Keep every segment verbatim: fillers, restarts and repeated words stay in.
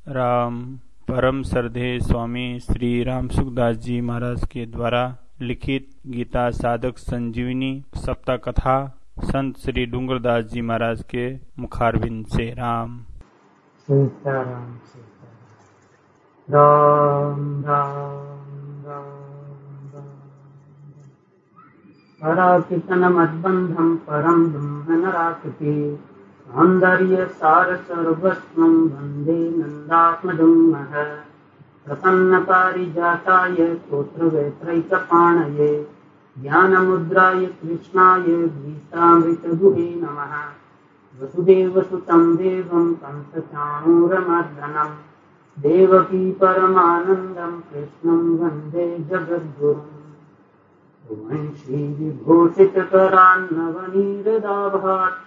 राम परम श्रद्धेय स्वामी श्री राम सुखदास जी महाराज के द्वारा लिखित गीता साधक संजीवनी सप्ताह कथा संत श्री डूंगरदास जी महाराज के मुखारविंद से। राम सीताराम सीताराम राम राम राम राम पराकितन मद्बंधम परम ब्रह्म नराकृति सौंदर्य सार सर्वस्वं वंदे नंदात्मजं मह प्रसन्न पारिजाताय तोत्र वेत्रैकपाणये ज्ञानमुद्राय कृष्णाय गीतामृतदुहे नमः वसुदेवसुतं देवं कंसचाणूरमर्दनं देवकी परमानन्दं कृष्णं वन्दे जगद्गुरुम् श्रीविभूषितकरान्नवनीरदाभात्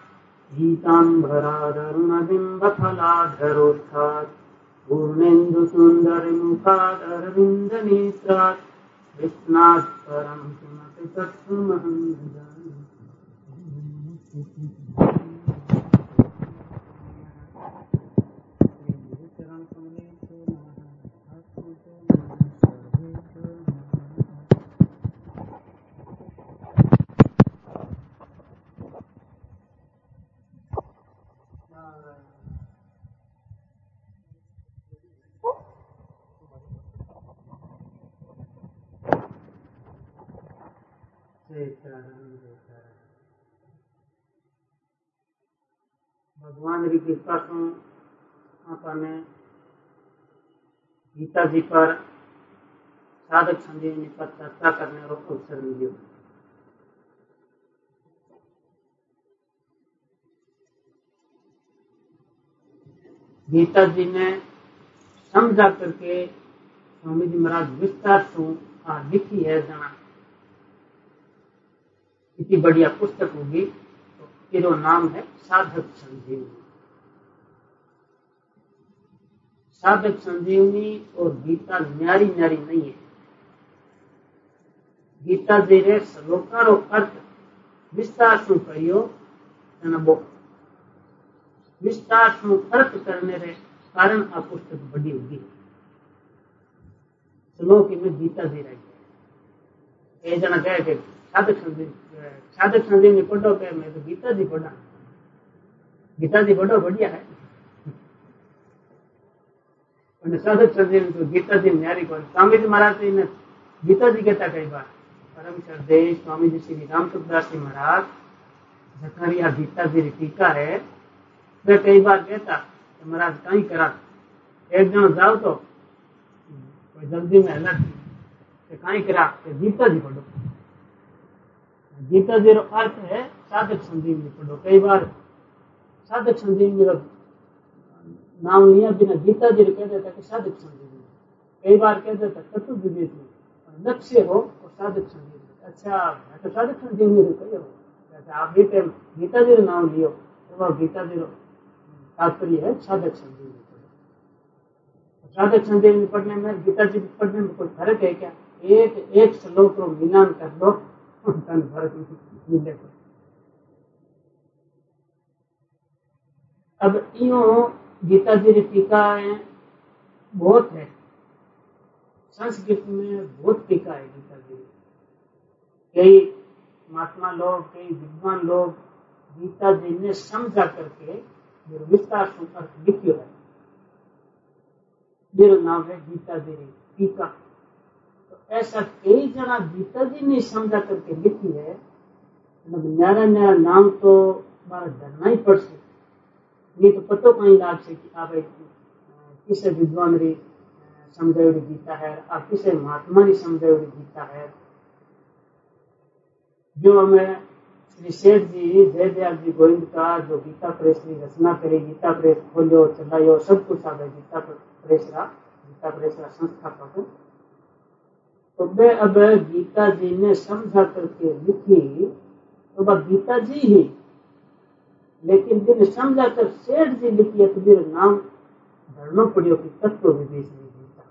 पीताम्बरादरुणबिम्बफलाधरोत्थात् पूर्णेन्दुसुन्दरमुखादरविन्दनेत्रात् कृष्णात् परं किमपि तत्त्वमहं न जाने। भगवान की कृपा से आपने गीता जी पर साधक संजीवनी पर चर्चा करने को अवसर मिले। गीता जी ने समझा करके स्वामी जी महाराज विस्तार से लिखी है। जना इतनी बढ़िया पुस्तक होगी तो इसका नाम है साधक संजीवनी। साधक संजीवनी और गीता न्यारी न्यारी नहीं है। गीता जी रे श्लोकारो अर्थ विस्तार से करियो वो विस्तार से अर्थ करने रे कारण आ पुस्तक बड़ी होगी। श्लोक में गीता जी रही है। जना कहे कि साधक संजीवनी साधक संजीवनी पढ़ो के मैं तो गीता जी पढ़ा। गीता जी पढ़ो बढ़िया है। साधक संजीवनी तो गीता जी न्यारी को स्वामी जी महाराज जी ने गीता जी कहता कई बार परम श्रद्धेय स्वामी जी श्री राम सुखदास जी महाराज जखरिया गीता जी टीका है। वे कई बार कहता कि महाराज कहीं करा एक जन जाओ तो कोई जल्दी में अलग कहीं करा गीता जी पढ़ो। गीता जी अर्थ है साधक संजीवनी पढ़ो। कई बार साधक संजीवनी नाम लिया बिना गीता जी कह देता कि साधक संजीवनी। कई बार कह देता चतुर्विवेक लक्ष्य हो और साधक संजीवनी। अच्छा मैं तो साधक संजीवनी कहो आप भी गीता जी नाम लियो तो वह गीता जी तात्पर्य है साधक संजीवनी पढ़ो। साधक संजीवनी पढ़ने में गीता जी पढ़ने में कोई फर्क है क्या? एक एक श्लोक को मिलान कर दो तन फर्क मिले। अब यूं गीता जी की टीकाएं बहुत है। संस्कृत में बहुत टीका है गीता जी। कई महात्मा लोग कई विद्वान लोग गीता जी ने समझा करके विस्तार से अर्थ लिखियो है। मेरा नाम है गीता जी टीका। तो ऐसा कई जना गीता जी ने समझा करके लिखी है। न्यारा न्यारा नाम तो बार धरना ही पड़ से नहीं तो पतो कहीं लाग से कि आप किसे विद्वान री समझाई गीता है आप किसे महात्मा री समझाई गीता है। जो हमें श्री सेठ जी जयदयाल जी गोविंद का जो गीता प्रेस की रचना करी गीता प्रेस खोलो चलायो सब कुछ आ गए गीता प्रेस रा गीता प्रेस रा संस्थापक। तो वे अब गीता जी ने समझा करके लिखी तो वह गीता जी ही लेकिन दिन समझा कर सेठ जी लिखी है तो मेरा नाम धरना पड़ियो कि तत्व विवेक में गीता।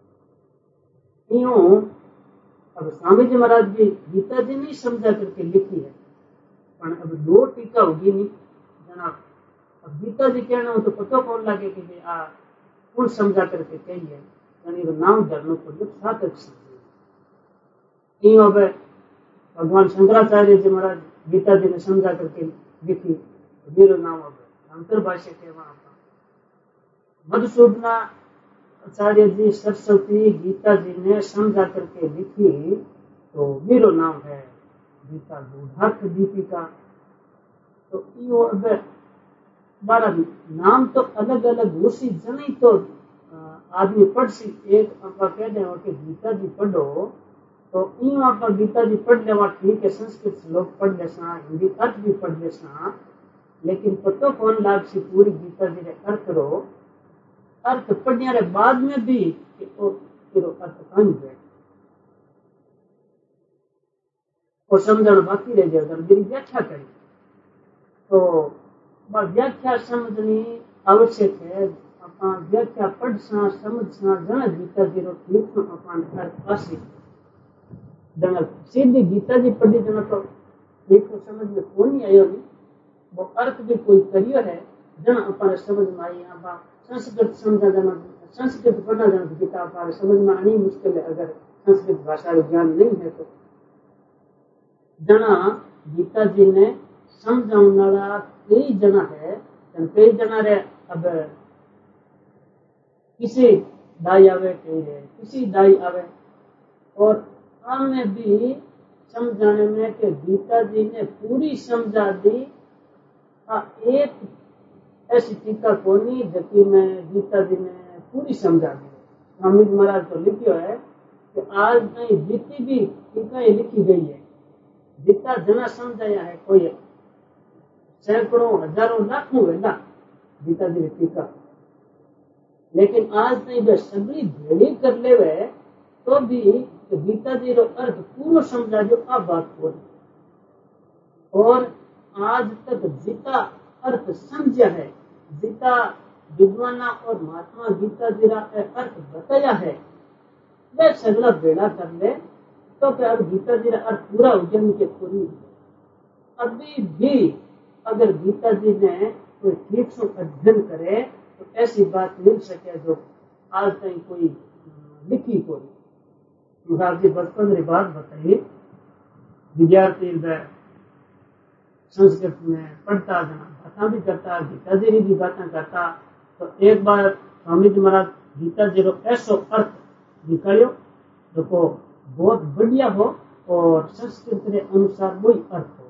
यूं अब स्वामी जी महाराज जी गीता जी नहीं समझा करके लिखी है पर अब दो टीका होगी नहीं जना। अब गीता जी कहना हो तो पता कौन लगे कि आ कौन समझा करके कही है यानी तो नाम धरने को साधक संजीवनी। यूं अब भगवान शंकराचार्य जी महाराज गीता जी ने समझा करके लिखी वीरो नाम अब अंतर्भाष्य के वहां मधुसूदना आचार्य जी सरस्वती गीता जी ने समझा करके लिखी तो वीरो नाम है गीता गूढ़ार्थ दीपिका। तो यो अब बारह नाम तो अलग अलग उसी जन तो आदमी पढ़ सी एक आप कह दे कि गीता जी पढ़ो तो यूं आप गीता जी पढ़ लेवा ठीक है, संस्कृत श्लोक पढ़ लेसा हिंदी अर्थ भी पढ़ लेसा, लेकिन पतो कौन लाग सी पूरी गीता जी रे अर्थ रो अर्थ पढ़ने रे बाद में भी कि ओ तेरो अर्थ कहीं है वो समझण बाकी रह जाए मेरी व्याख्या करी तो व्याख्या समझनी आवश्यक है। अपना व्याख्या पढ़सा समझसा जन गीता जी रो ठीक अपन अर्थ आसी जन सीधी गीता जी पढ़ी जन तो ठीक तो समझ में कौन नहीं आयो नहीं वो अर्थ भी कोई करियो है जन अपन समझ में आई। आप संस्कृत समझा जन संस्कृत पढ़ना जन गीता आप समझ में आनी मुश्किल है अगर संस्कृत भाषा का ज्ञान नहीं है तो। जना गीता जी ने समझाने कई जना है कई जना रे अब किसी दाई आवे कई रे किसी दाई आवे और हमें भी समझाने में कि गीता जी ने पूरी समझा दी। आ एक ऐसी टीका कोनी जबकि में गीता जी ने पूरी समझा दी। स्वामी महाराज तो लिखियो है कि आज नहीं जितनी भी टीकाएं लिखी गई है जितना जना समझाया है कोई सैकड़ों हजारों लाखों वेला गीता जी ने टीका, लेकिन आज नहीं वे सभी भेड़ी कर ले वे तो भी तो गीता जी रो अर्थ पूरा समझा जो अब बात हो और आज तक जितना अर्थ समझा है जितना विद्वाना और महात्मा गीता जी रा अर्थ बताया है वह सगला बेड़ा कर ले तो क्या अब गीता जी रा अर्थ पूरा उज्जैन के पूरी अभी भी अगर गीता जी ने कोई ठीक से अध्ययन करे तो ऐसी बात मिल सके जो आज तक कोई लिखी कोई। महाराज जी बचपन की बात बताइए विद्यार्थी संस्कृत में पढ़ता जना बातें भी करता गीता जी की भी बातें करता तो एक बार स्वामी जी महाराज गीता जी को ऐसो अर्थ निकालियो जो को बहुत बढ़िया हो और संस्कृत के अनुसार वही अर्थ हो।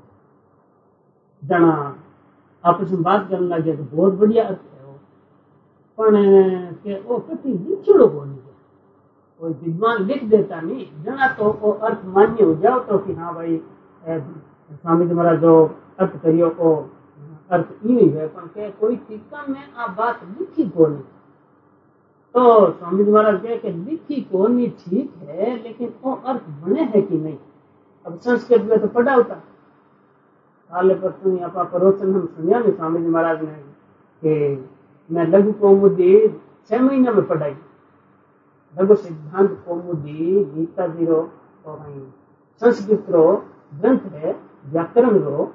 जना आपस में बात करने लगे तो बहुत बढ़िया अर्थ है वो पण के वो कभी लिखियो को नहीं कोई विद्वान लिख देता नहीं जना तो वो अर्थ मान्य हो जाओ तो कि हाँ भाई स्वामी जी महाराज जो अर्थ करियो को अर्थ यही है पर के कोई टीका में आ बात लिखी को नहीं तो स्वामी जी महाराज कहे कि लिखी को नहीं ठीक है लेकिन वो अर्थ बने है कि नहीं। अब संस्कृत में तो पढ़ा होता हाल पर सुनी अपना प्रवचन हम सुनिया में स्वामी जी महाराज ने कि मैं लघु कौमुदी छह महीने में पढ़ाई लघु सिद्धांत कौमुदी गीता जी रो और संस्कृत रो ग्रंथ है व्याकरण रो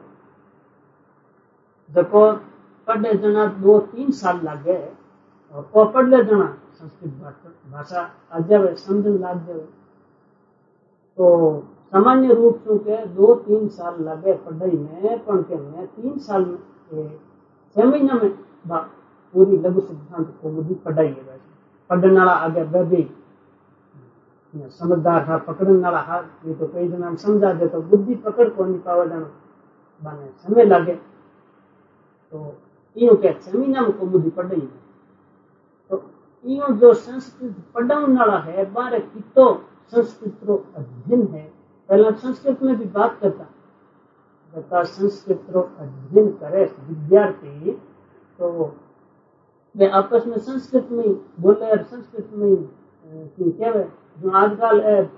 जको पढ़े जना दो तीन साल लगे और वो पढ़ ले जना संस्कृत भाषा आ जाए समझन लग जाए तो सामान्य रूप से के दो तीन साल लगे पढ़ाई में पण के मैं तीन साल में छह महीना में पूरी लघु सिद्धांत कौमुदी पढ़ाई है वैसे पढ़ने वाला आगे भी समझदार था पकड़ने वाला हाथ ये तो कई दिन समझा दे तो बुद्धि पकड़ को नहीं पावा जाना बने समय लगे तो यूं क्या छह महीना में कौमुदी पढ़ाई है तो यूं जो संस्कृत पढ़ाने वाला है बारे की तो संस्कृत रो अध्ययन है पहला संस्कृत में भी बात करता बता संस्कृत रो अध्ययन करे विद्यार्थी तो वे आपस में संस्कृत में बोले और संस्कृत में क्या जो आजकल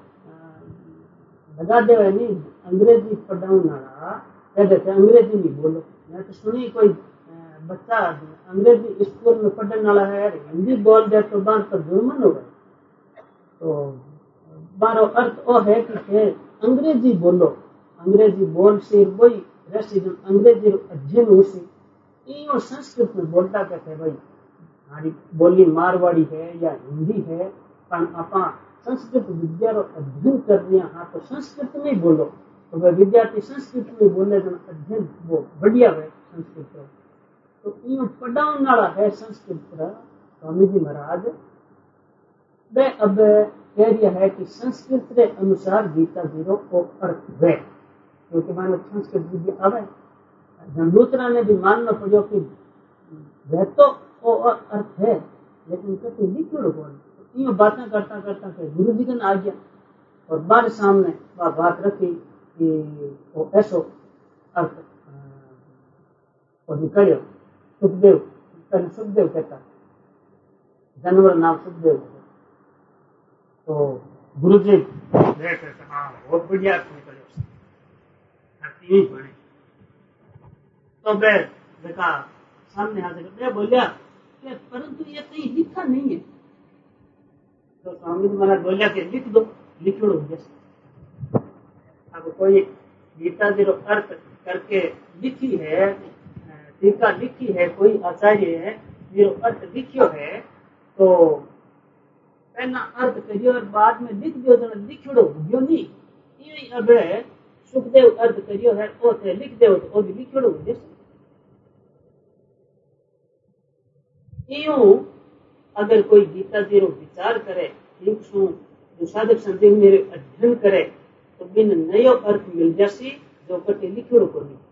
लगा दे नहीं अंग्रेजी पढ़ाने कहते थे अंग्रेजी नहीं बोलो। मैं तो सुनी कोई बच्चा अंग्रेजी स्कूल में पढ़ने वाला है हिंदी बोल दे तो बात पर जुर्मन हो गए तो बारो अर्थ वो है कि अंग्रेजी बोलो अंग्रेजी बोल से वही रसी अंग्रेजी अध्ययन हो सी संस्कृत में बोलता कहते भाई हमारी बोली मारवाड़ी है या हिंदी है, पर आपा संस्कृत विद्या अध्ययन कर रहे हाँ तो संस्कृत में बोलो, तो वह विद्यार्थी संस्कृत में बोले तो अध्ययन वो बढ़िया है संस्कृत। तो यूं पढ़ाने वाला है संस्कृत स्वामी जी महाराज वे अब कह रहा है कि संस्कृत के अनुसार गीता जीरो को अर्थ है, क्योंकि मानो संस्कृत विद्या आवे दूसरा ने भी मानना पड़ो कि वह तो वो अर्थ है लेकिन कभी लिखो कौन। यूं बातें करता करता के गुरु जी का आ गया और बार सामने वह बात रखी कि वो ऐसो अर्थ और निकलो सुखदेव, पहले सुखदेव कहता जानवर नाम सुखदेव, तो गुरु जी हाँ बहुत बढ़िया अर्थ निकलो तीन बने। तो मैं देखा सामने हाथ मैं बोलिया कि परंतु ये कहीं लिखा नहीं है। तो स्वामी जी महाराज बोलिया कि लिख दो, लिखो जैसे अब कोई गीता जी अर्थ करके लिखी है, टीका लिखी है, कोई आचार्य है जो अर्थ लिखियो है तो पहला अर्थ करियो और बाद में लिख दियो तो लिखियो हो नहीं। ये अब सुखदेव अर्थ करियो है वो थे लिख दो तो वो भी लिखियो हो जैसे। यूं अगर कोई गीता जी रो विचार करे ठीक सु जो साधक संत मेरे अध्ययन करे तो बिन नयो अर्थ मिल जासी जो कटे लिखियो को नहीं।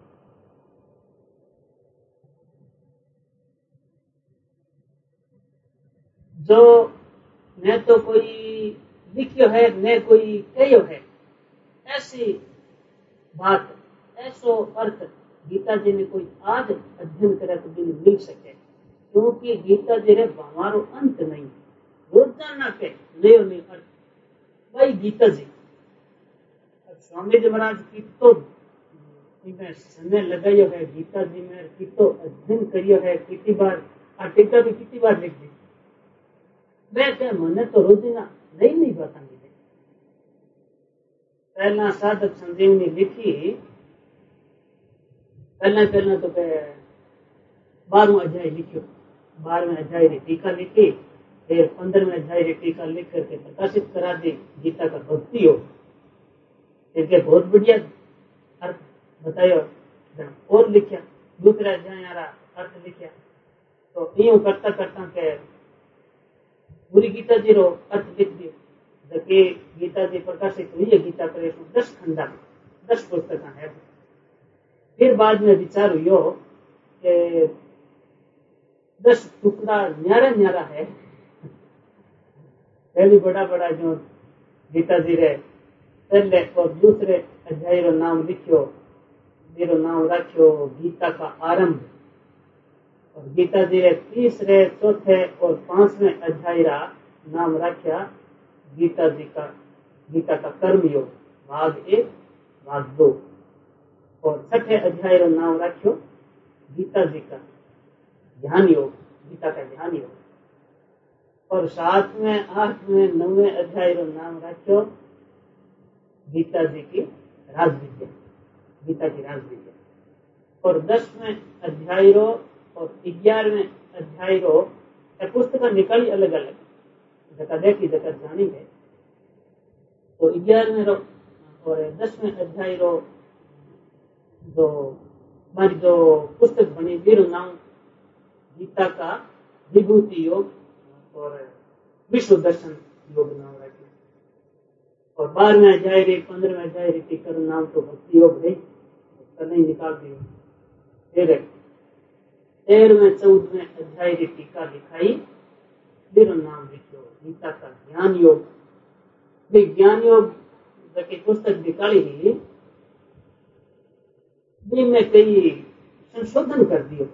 जो न तो कोई लिखियो है न कोई कहियो है, ऐसी बात ऐसो अर्थ गीता जी ने कोई आज अध्ययन करे तो बिन मिल सके, क्योंकि गीता जी रे हमारो अंत नहीं रोजाना के नयो नयो अर्थ भाई गीता जी। स्वामी जी महाराज की तो इनमें समय लगायो है गीता जी में की तो अध्ययन करियो है, कितनी बार आ टीका भी कितनी बार लिख दी मैं क्या मने तो रोजीना नई नई बात मिले। पहला साधक संजीवनी लिखी पहला पहला तो बारहवें अध्याय लिखियो, बारहवें अध्याय री टीका लिखी, फिर पंद्रहवें अध्याय री टीका लिख करके प्रकाशित करा दी गीता का भक्ति हो, फिर बहुत बढ़िया अर्थ बतायो और लिखा दूसरा अध्याय अर्थ लिखा। तो यूं करता करता के पूरी गीता जी रो अर्थ लिख दियो। जबकि गीता जी प्रकाशित हुई है गीता प्रेस में दस खंडा में दस पुस्तक है। फिर बाद में विचार हुई कि दस टुकड़ा न्यारा न्यारा है, पहली बड़ा बड़ा जो गीता जी रे पहले और दूसरे अध्याय रो नाम लिखियो, मेरो नाम रखियो गीता का आरंभ, और गीता जी रे तीसरे चौथे और पांचवें अध्याय रा नाम रखा गीता जी का गीता का कर्म योग भाग एक भाग दो, और छठे अध्याय रा नाम रखियो गीता जी का ध्यान योग गीता का ध्यान योग, और सातवें आठवें नौवें अध्याय रा नाम रखियो गीता जी की राजविद्या गीता की राजविद्या, और दसवें अध्याय रो और ग्यारहवें अध्याय रो पुस्तक निकाली अलग अलग जगह देखी जगह जानी है। तो ग्यारहवें रो और दसवें अध्याय रो जो हमारी जो पुस्तक बनी वीर नाम गीता का विभूति योग और विश्व दर्शन योग नाम रखे, और बारहवें अध्याय रे पंद्रहवें अध्याय रे टीका नाम तो भक्ति योग है नहीं निकाल दियो। फिर तेरहवें चौदहवें अध्याय की टीका लिखाई, फिर नाम लिखो गीता का ज्ञान योग। ज्ञान योग की पुस्तक निकाली ही में कई संशोधन कर दियो।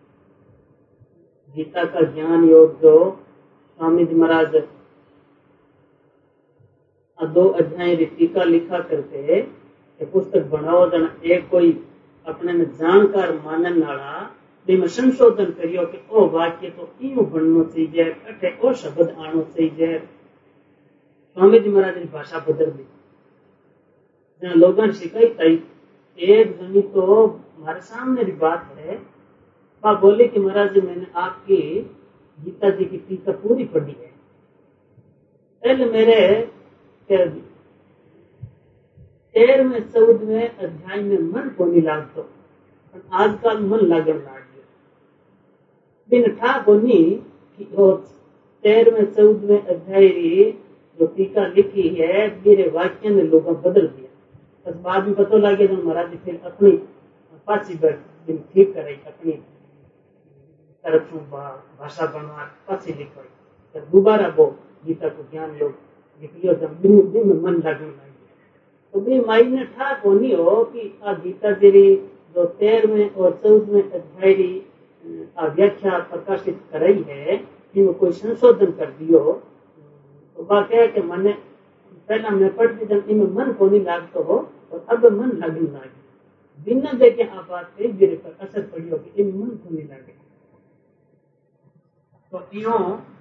गीता का ज्ञान योग जो स्वामी जी महाराज दो अध्याय की टीका लिखा करके पुस्तक बनाओ जन एक कोई अपने में जानकार मानन वाला में संशोधन करियो कि ओ वाक्य तो यूं बनना चाहिए, अठे ओ शब्द आना चाहिए। स्वामी जी महाराज की भाषा बदल दी, लोगों ने सिखाई तई एक जनी तो हमारे सामने भी बात है, वह बोले कि महाराज जी मैंने आपकी गीता जी की टीका पूरी पढ़ी है। पहले मेरे तेरहवें चौदहवें अध्याय में मन को नहीं लागतो, आजकल मन लागन लाग गयो। बिन ठा कोनी कि तेरहवें चौदहवें अध्याय री जो टीका लिखी है मेरे वाक्य ने लोग बदल दिया। बस बाद में पता लगे तो महाराज जी फिर अपनी पाची दिन ठीक कराई, अपनी तरफ भाषा बनवा पाची लिखवाई, तो दोबारा वो गीता को ज्ञान लोग लिख लियो तो दिन दिन में मन लगने लग गया। तो भी माई ने ठा कोनी हो कि आ गीता जी री जो तेरहवें और चौदहवें अध्याय री आ व्याख्या प्रकाशित कराई है इनमें कोई संशोधन कर दियो। तो बात है कि मैंने पहला मैं पढ़ती जब इनमें मन को नहीं लागतो हो और अब मन लगने लगे। बिना देखे आप बात पे मेरे पर असर पड़ी होगी, इनमें मन को नहीं लगे। तो यूं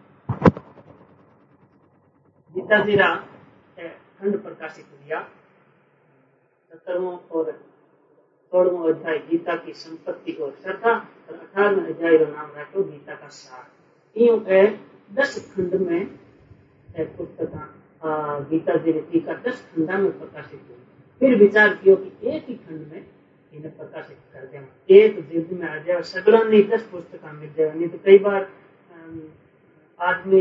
गीता जी रा खंड प्रकाशित हुआ सत्तरवां और सोलहवां अध्याय गीता की संपत्ति और श्रद्धा और अठारहवें अध्याय का नाम रखो गीता का सार। यूं है दस खंड में पुस्तक गीता जी की का दस खंडा में प्रकाशित हुई। फिर विचार किया कि एक ही खंड में इन्हें प्रकाशित कर देना, एक जिद में आ जाए सगलों नहीं दस पुस्तक मिल जाए। नहीं तो कई बार आदमी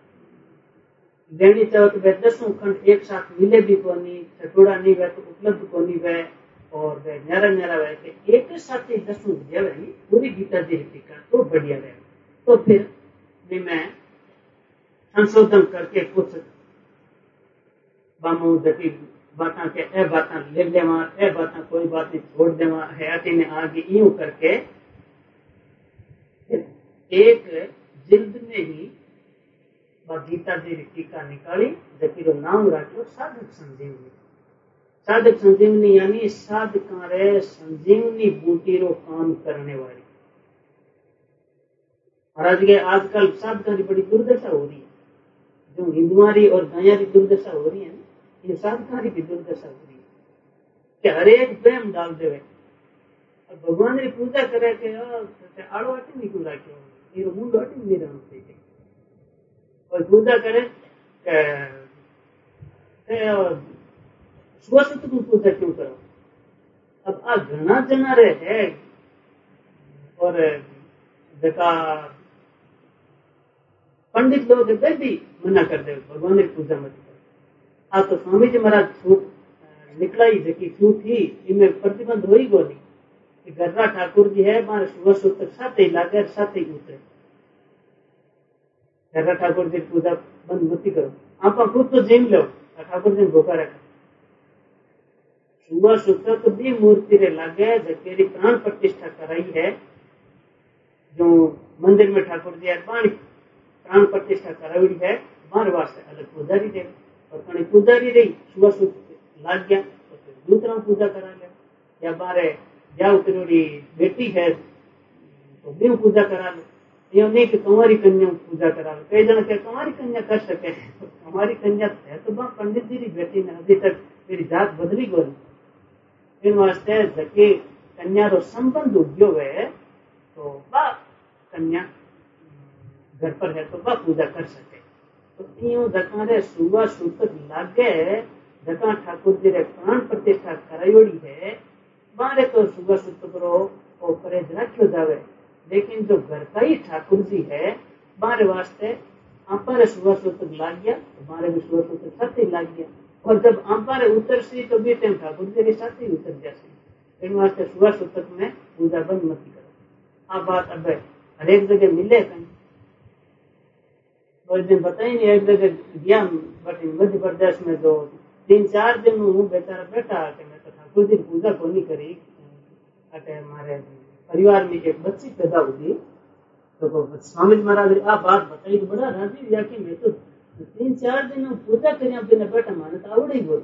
लेनी चाहो तो वह दसों खंड एक साथ मिले भी को नहीं, छठोड़ा नहीं वह तो उपलब्ध को नहीं वह और वह न्यारा न्यारा वह के एक साथ ही दसों जगह नहीं पूरी गीता जी की का तो बढ़िया रहे। तो फिर भी मैं संशोधन करके कुछ बामू जबकि बात के ए बात ले लेवा ए बात कोई बात नहीं छोड़ देवा हयाती ने आगे यूं करके एक जिल्द में ही गीता जी टीका निकाली जबकि नाम रखो साधक संजीवनी। साधक संजीवनी यानी साधका रे संजीवनी बूटी रो काम करने वाली। महाराज के आजकल साधका की बड़ी दुर्दशा हो रही है, जो हिंदुआरी और गयारी दुर्दशा हो रही है ना, ये साधकारी की दुर्दशा हो रही है कि हर एक प्रेम डाल देवे और भगवान की पूजा करे के आड़ो आटी नहीं क्यों रखो ये मुंड आटी नहीं रहना चाहिए और पूजा करे सुबह से तुम पूजा क्यों करो। अब आ घना जना रे है और जका पंडित लोग भी मना कर दे भगवान की पूजा मत करो। आ तो स्वामी जी महाराज छूट निकला ही जकी छूट ही इनमें प्रतिबंध हो ही गो नहीं कि गर्रा ठाकुर जी है मारे सुबह सुबह तक साथ ही लागे साथ ही उतरे। गर्रा ठाकुर जी पूजा बंद मत करो, आप खुद तो जीम लो ठाकुर जी भूखा रखा। सुबह सुबह तो भी मूर्ति रे लागे जकेरी प्राण प्रतिष्ठा कराई है जो मंदिर में ठाकुर जी पानी प्राण प्रतिष्ठा कराई है बार वास्ते अलग पुजारी दे और कहीं पुजारी रही सुबह सुबह लाग गया तो फिर दूसरा पूजा करा लिया या बारे या उतरी बेटी है तो भी पूजा करा लो। ये नहीं कि कुंवारी कन्या पूजा करा लो, कई जन के कुंवारी कन्या कर सके कुंवारी कन्या है तो पंडित जी की बेटी ने अभी तक मेरी जात बदली गो इन वास्ते जके कन्या रो संबंध उद्यो है तो बा कन्या घर पर है तो बा पूजा कर सके। तो यूं जकारे सुबह सुतक लागे जका ठाकुर जी रे प्राण प्रतिष्ठा करायोड़ी है बारे तो सुबह सुतक रो और परहेज रखियो जावे। लेकिन जो घर का ही ठाकुर जी है बारे वास्ते आपारे सुबह सुतक लाग गया तो बारे भी सुबह सुतक साथ ही लाग गया और जब आपारे उतर सी तो भी टाइम ठाकुर जी के साथ ही उतर जासी। इन वास्ते सुबह सुतक में पूजा बंद मत करो। आ बात अब हर एक जगह मिले कहीं तो दिन बताई नहीं एक जगह गया बट मध्य प्रदेश में जो तीन चार दिन हूँ बेचारा बैठा कि मैं तो ठाकुर जी पूजा को नहीं करी हमारे परिवार में एक बच्ची पैदा हुई तो स्वामी महाराज आ बात बताई तो बड़ा राजी हुआ कि मैं तो तीन चार दिन पूजा करिया बिना बैठा माने तो आवड़े ही बोल।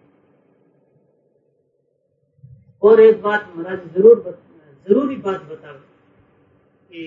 और एक बात महाराज जरूर बत, जरूरी बात बताओ कि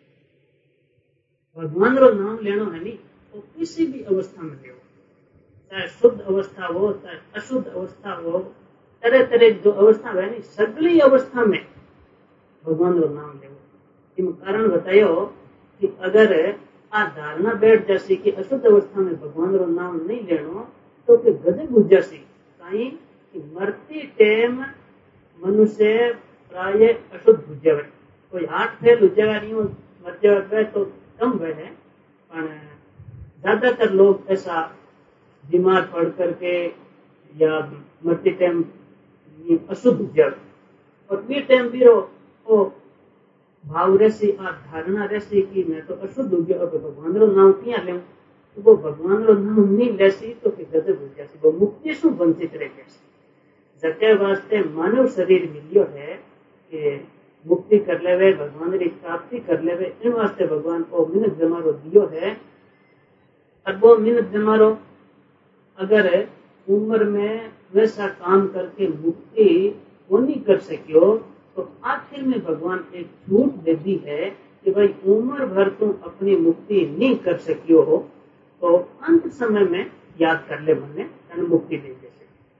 भगवान रो नाम लेना है नहीं तो किसी भी अवस्था में ले, चाहे शुद्ध अवस्था हो चाहे अशुद्ध अवस्था हो, तरह तरह जो अवस्था है नहीं सगली अवस्था में भगवान रो नाम ले। कारण बतायो कि अगर आ धारणा बैठ जासी कि अशुद्ध अवस्था में भगवान रो नाम नहीं लेनो तो कि गजब बुझ जासी कहीं कि मरती टेम मनुष्य प्राय अशुद्ध बुझ जावे कोई आठ फेल हो जाएगा नहीं मर जावे तो कम वह है पर ज्यादातर लोग ऐसा बीमार पड़ करके या मरती टाइम अशुद्ध हो जावे और बी टाइम भी रो ओ भाव रहसी आ धारणा रहसी कि मैं तो अशुद्ध हो गया अब भगवान रो नाम क्या लें तो वो भगवान रो नाम नहीं लेसी तो कि गजब हो जासी वो मुक्ति से वंचित रह जासी जके वास्ते मानव शरीर मिलियो है कि मुक्ति कर लेवे भगवान की प्राप्ति कर लेवे इन वास्ते भगवान को मिनट जमारो दियो है और वो मिनट जमारो अगर उम्र में वैसा काम करके मुक्ति वो नहीं कर सकियो तो आखिर में भगवान एक छूट दे दी है कि भाई उम्र भर तुम अपनी मुक्ति नहीं कर सकियो हो तो अंत समय में याद कर ले मने तने मुक्ति दे दे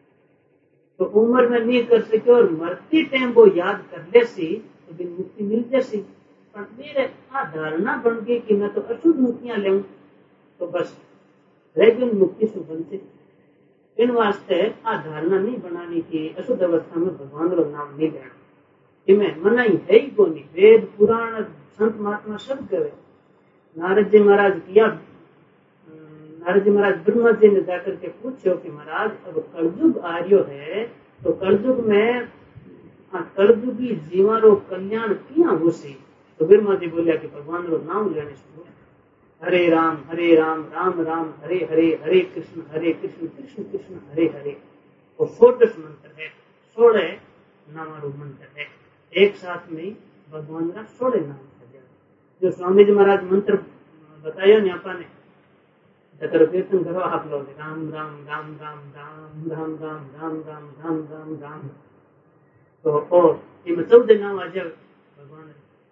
तो उम्र में नहीं कर सके और मरती टाइम वो याद कर ले सी तो भी मुक्ति मिल जैसी पर मेरे आ धारणा बन गई कि मैं तो अशुद्ध मुक्तियां ले तो बस रेगुलर मुक्ति से वंचित इन वास्ते आ धारणा नहीं बनानी कि अशुद्ध अवस्था में भगवान रो नाम नहीं लेना कि मैं मनाई है ही को नहीं वेद पुराण संत महात्मा सब कहे नारद जी महाराज किया नारद जी महाराज ब्रह्मा जी ने जाकर के पूछो कि महाराज अब कलयुग आ रहा है तो कलयुग में कलयुगी जीवा रो कल्याण क्या हो सी तो ब्रह्मा जी बोलिया कि भगवान रो नाम लेने शुरू हरे राम हरे राम राम राम हरे हरे हरे कृष्ण हरे कृष्ण कृष्ण कृष्ण हरे हरे वो षोडश मंत्र है सोलह नामारू मंत्र है एक साथ में भगवान का सोलह नाम है जो स्वामी जी महाराज मंत्र बताया न्यापा ने तकर कीर्तन करो आप लोग राम राम राम राम राम राम राम राम राम राम राम राम तो और ये चौदह नाम आज भगवान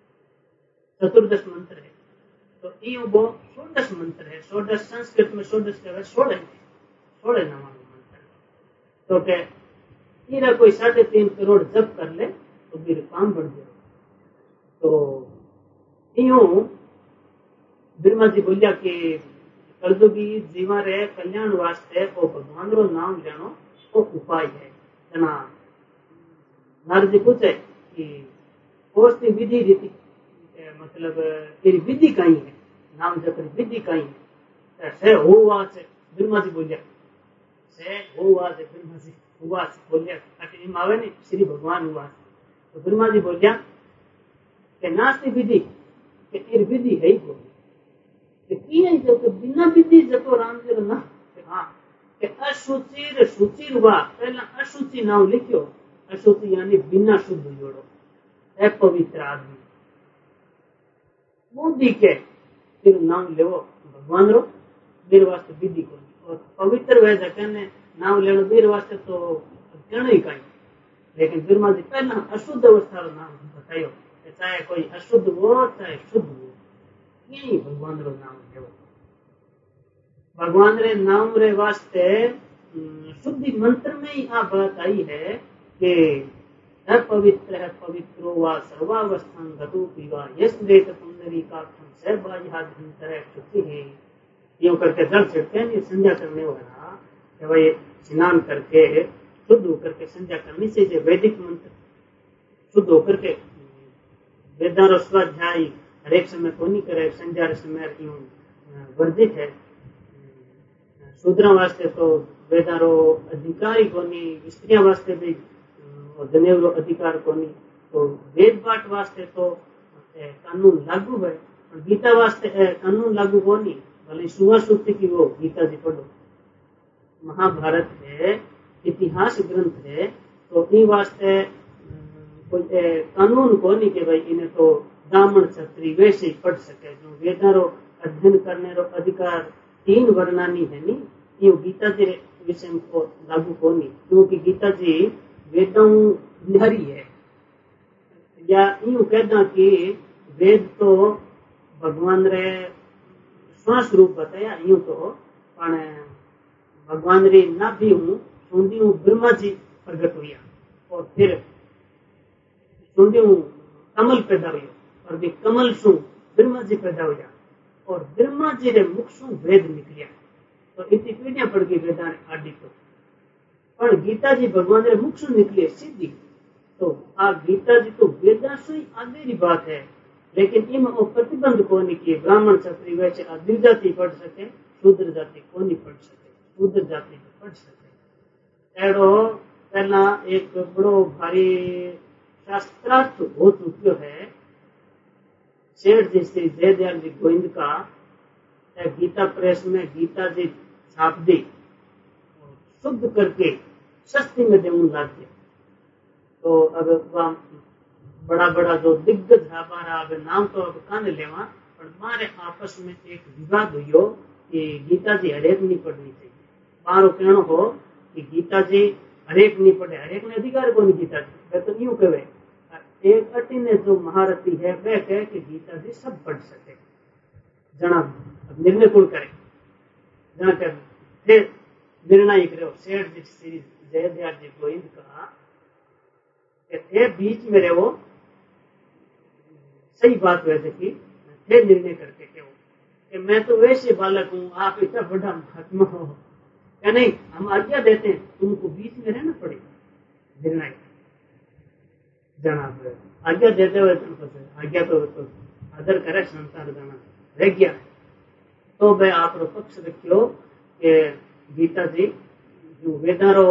चतुर्दश मंत्र है तो ये वो षोडश मंत्र है षोडश संस्कृत में षोडश का सोलह सोलह नाम मंत्र तो क्या ये कोई साढ़े तीन करोड़ जप कर ले तो मेरे काम बढ़ जाए तो यूं ब्रह्मा जी बोलिया कि कलयुगी जीवा रे कल्याण वास्ते वो भगवान रो नाम लेनो वो उपाय है जना नारद जी पूछे कि कोष्टी विधि रीति मतलब तेरी विधि कहीं है नाम जप विधि कहीं है से हुआ से ब्रह्मा जी बोलिया से हुआ से ब्रह्मा जी हुआ से बोलिया अटे आवे ने श्री भगवान हुआ तो ब्रह्मा जी बोलिया कि नास्ति विधि कि तेरी विधि है ही बोली जो कि बिना विधि जपो राम जी ना हाँ कि अशुचि शुचि हुआ पहला अशुचि नाम लिखियो अशुचि यानी बिना शुद्ध जोड़ो अपवित्र आदमी मोदी के फिर नाम लेवो भगवान रो वीर वास्ते विधि को और पवित्र वह कहने नाम लेनो वीर वास्ते तो कहना ही कहीं लेकिन ब्रह्मा जी पहला अशुद्ध अवस्था रो नाम बतायो चाहे कोई अशुद्ध हो चाहे शुद्ध हो यही भगवान रो नाम लेवो भगवान रे नाम रे वास्ते शुद्धि मंत्र में ही आ बात आई है कि अपवित्र है पवित्रो वा सर्वावस्थान गतु पीवा यस देत पुंडरी काक्षम से बाह्याभ्यंतर शुद्धि है यूं करके जल छिड़के नहीं संध्या करने वाला कि भाई स्नान करके शुद्ध होकर के संध्या करनी चाहिए वैदिक मंत्र शुद्ध होकर के वेदांत स्वाध्याय हर एक समय को नहीं करे संध्या समय यूं वर्जित है शूद्रा वास्ते तो वेदारो अधिकारी कोनी स्त्रियां वास्ते भी जनेव रो अधिकार कोनी तो वेद पाठ वास्ते तो कानून लागू है और गीता वास्ते कानून लागू कोनी भले सुवा सूक्त की वो गीता जी पढ़ो महाभारत है इतिहास ग्रंथ है तो इन वास्ते कोई कानून कोनी के भाई इन्हें तो ब्राह्मण क्षत्रिय वैसे ही पढ़ सके जो वेदारो अध्ययन करने रो अधिकार तीन वर्णानी है नी ये गीता जी विषय को लागू कोनी क्योंकि गीता जी वेदों बिहारी है या यूं कहना कि वेद तो भगवान रे श्वास रूप बताया यूं तो पण भगवान रे ना भी हूँ सुनती हूँ ब्रह्मा जी प्रगट हुआ और फिर सुनती हूँ कमल पैदा हुआ और भी कमल सु ब्रह्मा जी पैदा हुआ और ब्रह्मा जी रे मुख सु वेद निकलिया। तो इतनी पीढ़ियां पड़ गई वेदा ने आदि तो पर गीता जी भगवान रे मुख सु निकली सीधी। तो आ गीता जी तो वेदा से ही आगे की बात है, लेकिन इनमें वो प्रतिबंध को नहीं किए ब्राह्मण क्षत्रिय वैसे आदि जाति पढ़ सके, शूद्र जाति को नहीं पढ़ सके, शूद्र जाति तो पढ़ सके। एड़ो पहला एक बड़ो भारी शास्त्रार्थ हो चुक्यो है सेठ जी श्री जयदयाल जी गोविंद का गीता प्रेस में गीता जी छाप दी शुद्ध करके सस्ती में देने लग गया। तो अब वह बड़ा बड़ा जो दिग्गज है हमारा अब नाम तो अब कान लेवा पर हमारे आपस में एक विवाद हुई कि गीता जी हरेक नहीं पढ़नी चाहिए। मारो कहना हो कि गीता जी हरेक नहीं पढ़े, हरेक ने अधिकार को नहीं गीता जी वह तो यूं कहे। एक अटी ने जो महारथी है वह कहे कि गीता जी सब पढ़ सके जना निर्णय कौन करे जना कर फिर निर्णय करो सेठ जी श्री जयदयाल जी गोविंद का थे बीच में रहो सही बात वैसे की फिर निर्णय करके क्यों कि मैं तो वैसे बालक हूँ, आप इतना बड़ा महात्मा हो क्या नहीं, हम आज्ञा देते हैं तुमको बीच में रहना पड़ेगा निर्णय जनाब आज्ञा देते हुए तुमको आज्ञा तो, तो आदर करे संसार जाना रह गया। तो मैं आप पक्ष रखियो कि गीता जी जो वेदारो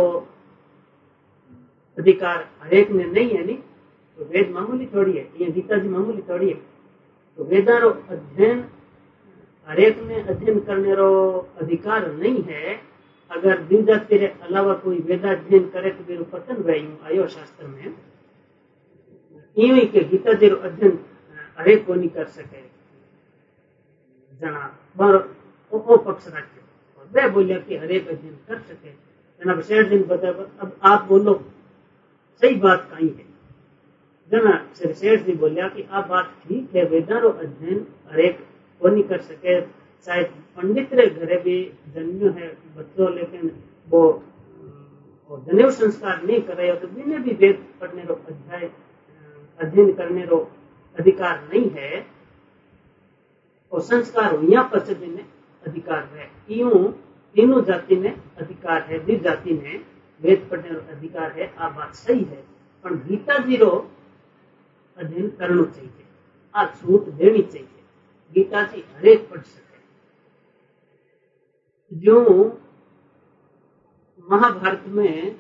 अधिकार हरेक ने नहीं है, नहीं तो वेद मामूली थोड़ी है, ये गीता जी मामूली थोड़ी है। तो वेदारो अध्ययन हरेक ने अध्ययन करने रो अधिकार नहीं है। अगर दिव्य तेरे अलावा कोई वेदाध्ययन करे तो मेरे पतन वह आयो शास्त्र में यूं के गीता जी रो अध्ययन हरेक को नहीं कर सके जना वो पक्ष रखे और वह बोलिया कि हरेक अध्ययन कर सके जना शेर दिन बता। अब आप बोलो सही बात कहीं है जना शेर जी बोलिया कि आप बात ठीक है वेदारो अध्ययन हरेक को नहीं कर सके, शायद पंडित रे घरे भी जन्म है बच्चों लेकिन वो जनेऊ संस्कार नहीं कर रहे हो तो बिना भी वेद पढ़ने रो अध्याय अध्ययन करने रो अधिकार नहीं है और संस्कार हुआ पर ने अधिकार है। यूं तीनों जाति ने अधिकार है, द्विज जाति ने वेद पढ़ने रो अधिकार है। आ बात सही है पर गीता जी रो अध्ययन करना चाहिए, आ छूट देनी चाहिए, गीता जी हरेक पढ़ सके। जो महाभारत में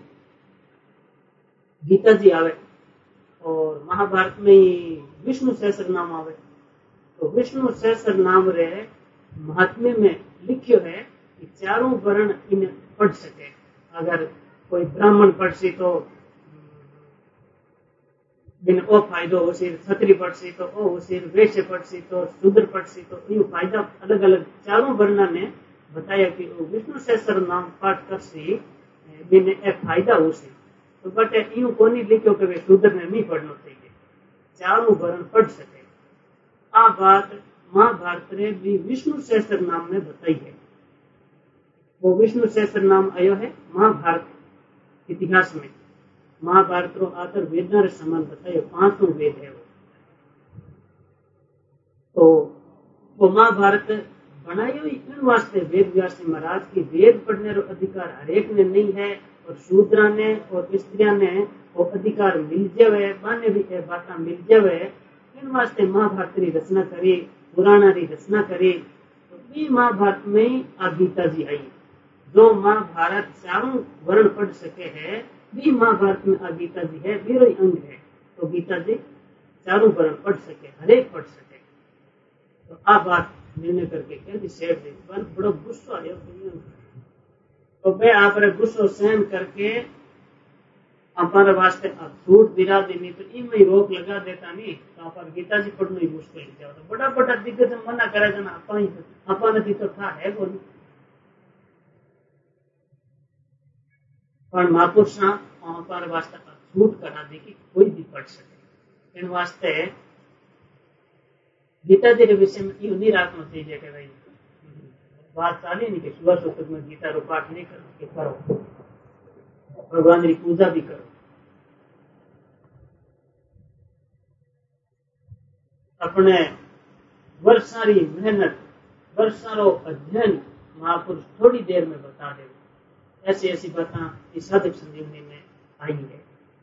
गीता जी आवे और महाभारत में विष्णु सहस्त्र नाम आवे तो विष्णु सहस्त्र नाम रे महात्म्य में लिखियो है कि चारों वर्ण इन्हें पढ़ सके। अगर कोई ब्राह्मण पढ़ सी तो बिन ओ फायदो हो सिर, छत्री पढ़ सी तो ओ हो सिर, वैश्य पढ़ सी तो शूद्र पढ़ सी तो यूं फायदा अलग अलग चारों वर्ण ने बताया कि विष्णु सहस्त्र नाम पाठ कर सी बिन ए फायदा हो सी। तो बट यूं को नहीं लिखो कि वे शूद्र ने नहीं पढ़ना चाहिए, चारों वर्ण पढ़ सके। आ बात महाभारत ने भी विष्णु सहस्त्र नाम में बताई है। वो विष्णु सहस्त्र नाम आयो है महाभारत इतिहास में। महाभारत रो आतर वेदना रे समान बतायो पांचों वेद है वो। तो वो महाभारत बनायो इन वास्ते वेद व्यास महाराज की वेद पढ़ने रो अधिकार हरेक ने नहीं है और शूद्रा ने और स्त्रिया ने वो अधिकार मिल जावे, बाने भी ए बात मिल जावे। इन वास्ते महाभारत की रचना करी, पुराणा की रचना करी। तो भी महाभारत में आ गीता जी आई जो महाभारत चारों वर्ण पढ़ सके है, भी महाभारत में आ गीता जी है, वीरो अंग है। तो गीता जी चारों वर्ण पढ़ सके, हरेक पढ़ सके। तो आ बात निर्णय करके कहती शेर जी बड़ा गुस्सा आया तो मैं आप गुस्सो सहन करके हमारे वास्ते छूट दिला देनी तो इनमें रोक लगा देता नहीं तो आप गीता जी पढ़ना ही मुश्किल जाओ। तो बड़ा बड़ा दिग्गज मना करे जना अपा नदी तो था है वो पर महापुरुष हमारे वास्ते छूट करा दी कि कोई भी पढ़ सके। इन वास्ते गीता जी के विषय में यूं नहीं रखना चाहिए कि भाई बात चाली नहीं कि सुबह सुबह में गीता रो पाठ नहीं करो कि करो भगवान की पूजा भी करो। अपने वर्ष सारी मेहनत वर्षारो अध्ययन महापुरुष थोड़ी देर में बता दे। ऐसी ऐसी बातें इस साधक संजीवनी में आई है।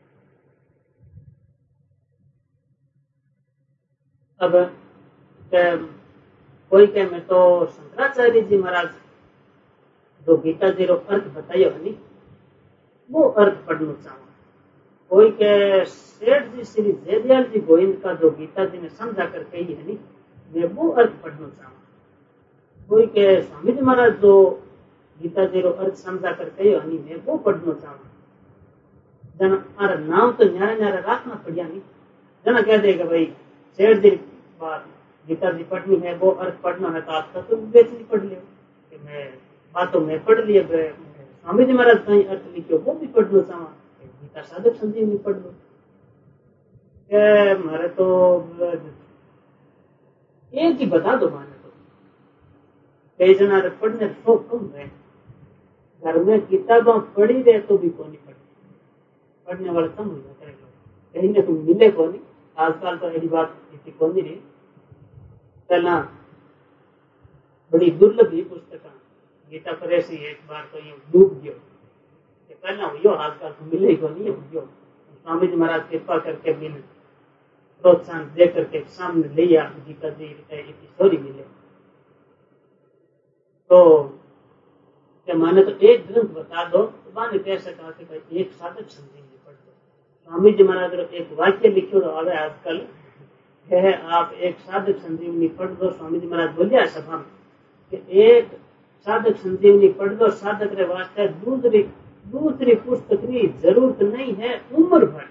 अब कोई के मैं तो शंकराचार्य जी महाराज जो गीता जी रो अर्थ बतायो नहीं वो अर्थ पढ़ना चाहूँ। कोई के सेठ जी श्री जयदयाल जी गोविंद का जो गीता जी ने समझा कर कही है नहीं मैं वो अर्थ पढ़ना चाहूँ। कोई के स्वामी जी महाराज जो गीता जी रो अर्थ समझा कर कही नहीं मैं वो पढ़ना चाहूँ। जना अरे नाम तो न्यारा न्यारा रखना पड़िया नहीं। जना कह देगा भाई सेठ जी बात गीता जी पढ़नी है वो अर्थ पढ़ना है तो आप तो बेच नहीं पढ़ लियो कि मैं बातों में पढ़ लिया। स्वामी जी महाराज कहीं अर्थ लिखियो वो भी पढ़ लो चाहवा गीता साधक संजीवनी पढ़ लो। मारे तो एक ही बता दो माने तो कई जना पढ़ने शौक कम है। घर में किताबें पढ़ी रहे तो भी कौन पढ़े पढ़ने वाले कम हो जाते हैं। कहीं ना तुम मिले कौन आजकल तो ऐसी बात इतनी कौन रही। पहला बड़ी दुर्लभ ही पुस्तक गीता पर ऐसी एक बार तो ये डूब गयो पहला हुई आजकल तो मिले ही को नहीं हुई। स्वामी जी महाराज कृपा करके मिल प्रोत्साहन दे करके सामने ले आ गीता जी इतनी सॉरी मिले तो क्या माने तो एक ग्रंथ बता दो तो माने कह सका कि भाई एक साधक संजीवनी पढ़ दो। स्वामी जी महाराज एक वाक्य लिखो आवे आजकल है आप एक साधक संजीवनी पढ़ दो। स्वामी जी महाराज बोलिया सभा में कि एक साधक संजीवनी पढ़ दो साधक रे वास्ते दूसरी दूसरी पुस्तक की जरूरत नहीं है उम्र भर।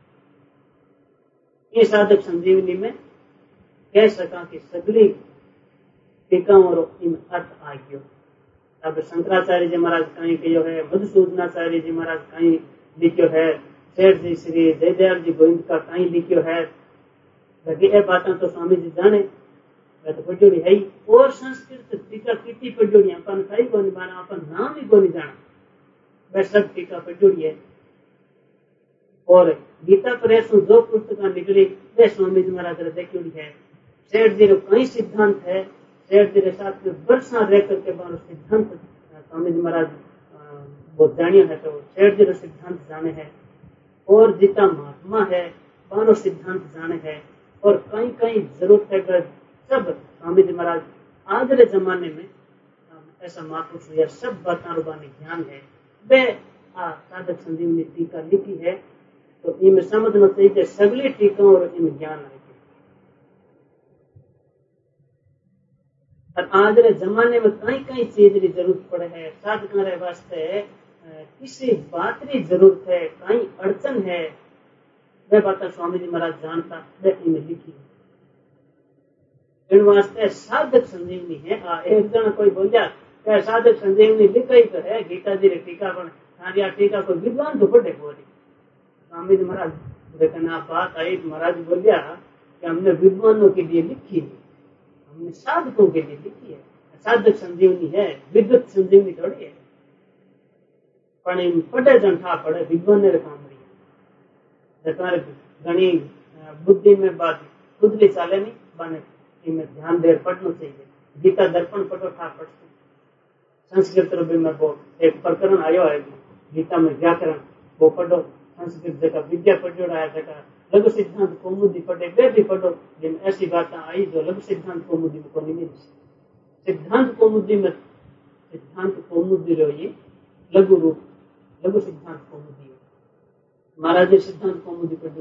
ये साधक संजीवनी में कह सका कि सगली टीका और इन अर्थ आ गयो। अब शंकराचार्य जी महाराज कहीं कहो है मधुसूदनाचार्य जी महाराज कहीं लिखियो है सेठ जी श्री जयदयाल जी गोविंद का कहीं लिखियो है। ये बातें तो स्वामी जी जाने तो पढ़ोड़ी है और संस्कृत टीका कितनी पढ़ोड़ी अपन कई को नहीं माना अपन नाम ही को नहीं जाना वह सब टीका पढ़ोड़ी है। और गीता प्रेस जो पुस्तक निकली वे स्वामी जी महाराज देखी है। सेठ जी कई सिद्धांत है सेठ जी के साथ वर्षा रह करके बारो सिद्धांत स्वामी जी महाराज वो जानिए है तो सेठ जी सिद्धांत जाने हैं और जितना महात्मा है बारो सिद्धांत जाने हैं और कहीं कहीं जरूरत है सब स्वामी जी महाराज आज के जमाने में ऐसा महापुरुष या सब बातों रूबानी ज्ञान है वे साधक संजीवनी टीका लिखी है तो इनमें समझना चाहिए कि सगली टीका और इन ज्ञान है। और आज के जमाने में कई कई चीज की जरूरत पड़े है साधकों के वास्ते किसी बात की जरूरत है कई अड़चन है वह बात स्वामी जी महाराज जानता वह इनमें लिखी है। इन वास्ते साधक संजीवनी है। आ, एक जन कोई बोलिया क्या साधक संजीवनी लिखा ही तो है गीता जी रे टीका बन हाँ टीका कोई विद्वान तो पढ़े बोली। स्वामी जी महाराज देखना बात आई महाराज बोलिया कि हमने विद्वानों के लिए लिखी है हमने साधकों के लिए लिखी है। साधक संजीवनी है विद्युत संजीवनी थोड़ी है पण पढ़े जन था पढ़े विद्वान ने काम रही घनी बुद्धि में बात खुदली चाले नहीं बने में ध्यान देर पढ़ना चाहिए। गीता दर्पण पढ़ो था पढ़ संस्कृत रूपी में वो एक प्रकरण आयो है गीता में व्याकरण वो पढ़ो संस्कृत जगह विद्या पढ़ो रहा जगह लघु सिद्धांत कौमुदी पढ़े वे भी पढ़ो जिन ऐसी बातें आई जो लघु सिद्धांत कौमुदी में को नहीं मिली। सिद्धांत कौमुदी में सिद्धांत कौमुदी रो ये लघु रूप लघु सिद्धांत कौमुदी महाराज सिद्धांत कौमुदी पढ़ी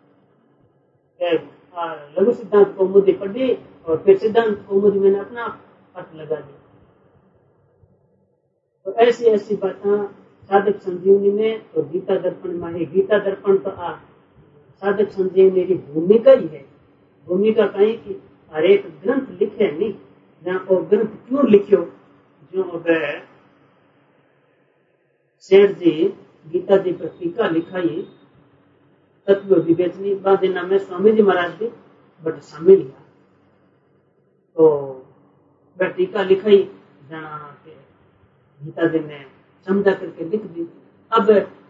लघु सिद्धांत कौमुदी पढ़ी और फिर सिद्धांत कौमुदी मैंने अपना अर्थ लगा दिया। तो ऐसी ऐसी बातें साधक संजीवनी में तो गीता दर्पण में है। गीता दर्पण तो आ साधक संजीवनी की भूमिका ही है। भूमिका कहीं कि हर एक ग्रंथ लिखे नहीं जहाँ वो ग्रंथ क्यों लिखियो जो अब शेर जी गीता जी पर टीका लिखाई तत्व विवेचनी बादिना में स्वामी जी महाराज भी बट शामिल हुआ तो वह टीका लिखाई जाना के गीता जी ने समझा करके लिख दी। अब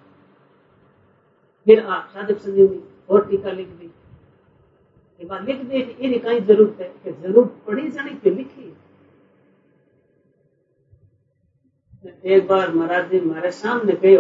फिर आप साधक संजीवनी और टीका लिख दी एक बार लिख दी इन्हें कहीं जरूरत है कि जरूर पढ़ी जाने के लिखी एक बार महाराज जी हमारे सामने कहो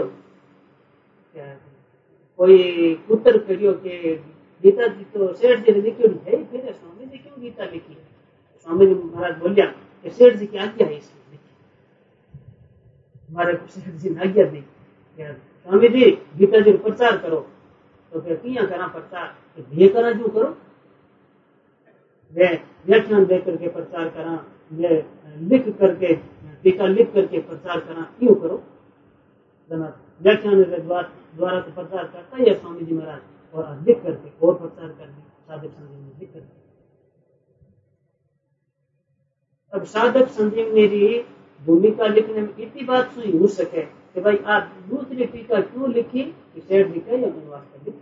कोई पुत्र करियो के गीता जी तो सेठ जी ने लिखी है, फिर स्वामी जी क्यों गीता लिखी है? स्वामी जी महाराज बोलिया कि सेठ जी की आज्ञा है इसमें लिखी, हमारे को सेठ जी ने आज्ञा दी स्वामी जी गीता जी प्रचार करो। तो फिर किया करा प्रचार, ये करा जो करो, वे व्याख्यान दे करके प्रचार करा, वे लिख करके टीका लिख करके प्रचार करा, क्यों करो? व्याख्यान के द्वारा तो प्रचार करता है स्वामी जी महाराज, और लिख करके और प्रचार कर दी साधक संजीवनी लिख करके। अब साधक संजीवनी की भूमिका लिखने में इतनी बात सुनी हो सके कि भाई आप दूसरी टीका क्यों लिखी कि सेठ जी कहे अपने वास्ते लिखी,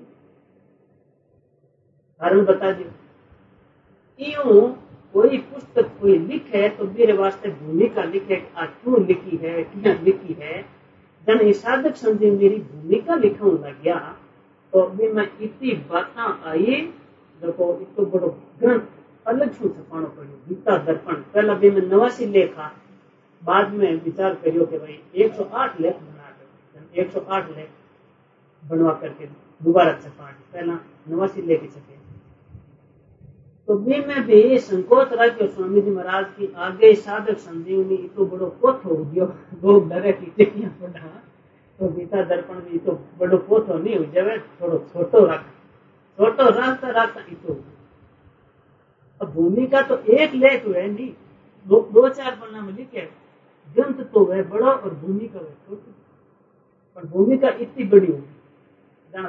कारण बता दियो। यूं कोई पुस्तक कोई लिखे तो मेरे वास्ते भूमिका लिखे, आज क्यों लिखी है, क्या लिखी है। जन साधक संजीवनी मेरी भूमिका लिखा लग गया तो अभी मैं इतनी बात आई, देखो इतो बड़ो ग्रंथ अलग शू छपानो पड़ो, गीता दर्पण। पहला भी मैं नवासी लेखा, बाद में विचार करियो कि भाई एक सौ आठ लेख बना दो, एक सौ आठ लेख बनवा करके दोबारा छपा, पहला नवासी लेख छपे। तो भी मैं भी संकोच रखियो स्वामी जी महाराज की आगे साधक संजीवनी तो बड़ो पोथ हो गयो, लोग डरे की टिकियां पढ़ा, तो गीता दर्पण भी तो बड़ो पोथ नहीं हो जावे, थोड़ो छोटो रख, छोटो रखता रखता इतो। अब भूमिका तो एक लेख हुए नहीं, दो, दो चार पन्ना में लिखे, ग्रंथ तो वह बड़ा और भूमिका वह छोटी, पर भूमिका इतनी बड़ी होगी।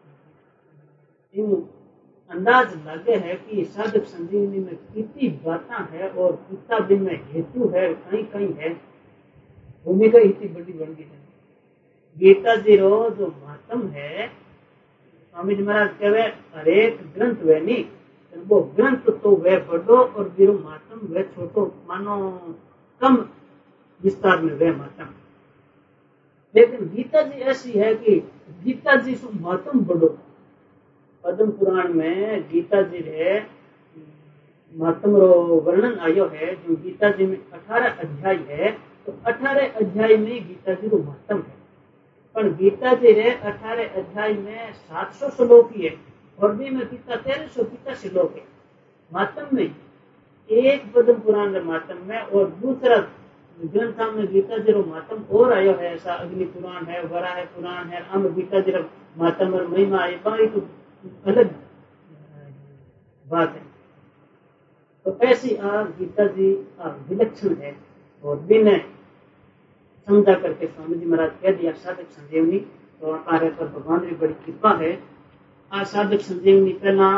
अंदाज लगे है कि साधक संजीवनी में कितनी बातें है और कितना दिन में हेतु है, कहीं कहीं है, भूमिका इतनी बड़ी बन गई है। गीता जी रो जो महात्म है, स्वामी जी महाराज कहे हरेक ग्रंथ वे नहीं, वो ग्रंथ तो वह बड़ो और बीरो महात्म वह छोटो, मानो कम विस्तार में वह महात्म। लेकिन गीता जी ऐसी है कि गीता जी सु महात्म बड़ो। पद्म पुराण में गीता जी रे महात्म रो वर्णन आयो है, जो गीता जी में अठारह अध्याय है, तो अठारह अध्याय में गीता जी रो महात्म है। पर गीता जी रे अठारह अध्याय में सात सौ श्लोक है, और भी में कितना तेरह सौ कितना श्लोक है महात्म में। एक पद्म पुराण रे महात्म में और दूसरा ग्रंथ में गीता जी रो महात्म और आयो है, ऐसा अग्नि पुराण है, वराह पुराण है, हम गीता जी रो महात्म और महिमा है, बाकी तो अलग बात है। तो ऐसी आ गीता जी विलक्षण है, और बिना समझा करके स्वामी जी महाराज कह दिया साधक संजीवनी, तो कार्य पर भगवान की बड़ी कृपा है। आ साधक संजीवनी पहला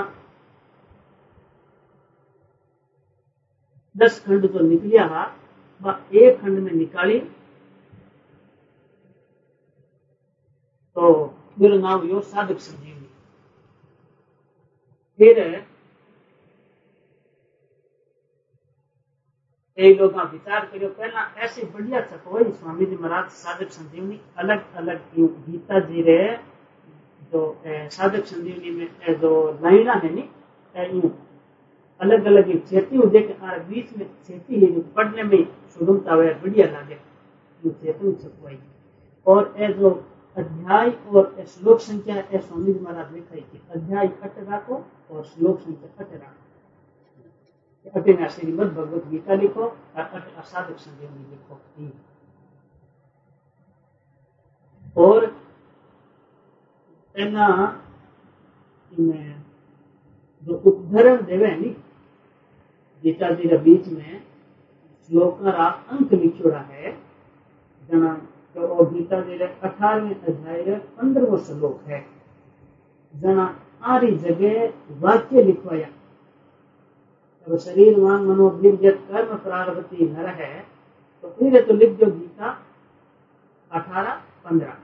दस खंड तो निकलिया हा, एक खंड में निकाली, तो मेरा नाम यो साधक संजीवनी। फिर कई लोग विचार करो, पहला ऐसे बढ़िया छपवाई स्वामी जी महाराज साधक संजीवनी अलग अलग गीता जी रे जो साधक संजीवनी में जो लाइना है नी अलग अलग चेती हो देख बीच में चेती है, जो पढ़ने में सुगमता हुआ बढ़िया लगे, चेतन छपवाई। और ए जो अध्याय और श्लोक संख्या ए स्वामी जी महाराज लिखा है कि अध्याय अट रखो और श्लोक संख्या अट रखो। अटे श्रीमद भगवत गीता लिखो और अट साधक संजीवनी लिखो। और एना जो उदाहरण देवे नहीं गीता जी के बीच में श्लोक का अंक लिखोड़ा है, जना तो गीता जी रे अठारहवें अध्याय रे पंद्रहवां श्लोक है, जना आरी जगह वाक्य लिखवाया, तो शरीर वांग मनोवीर्य कर्म प्रारब्धि नर है, तो फिर तो लिख दो गीता अठारह पंद्रह।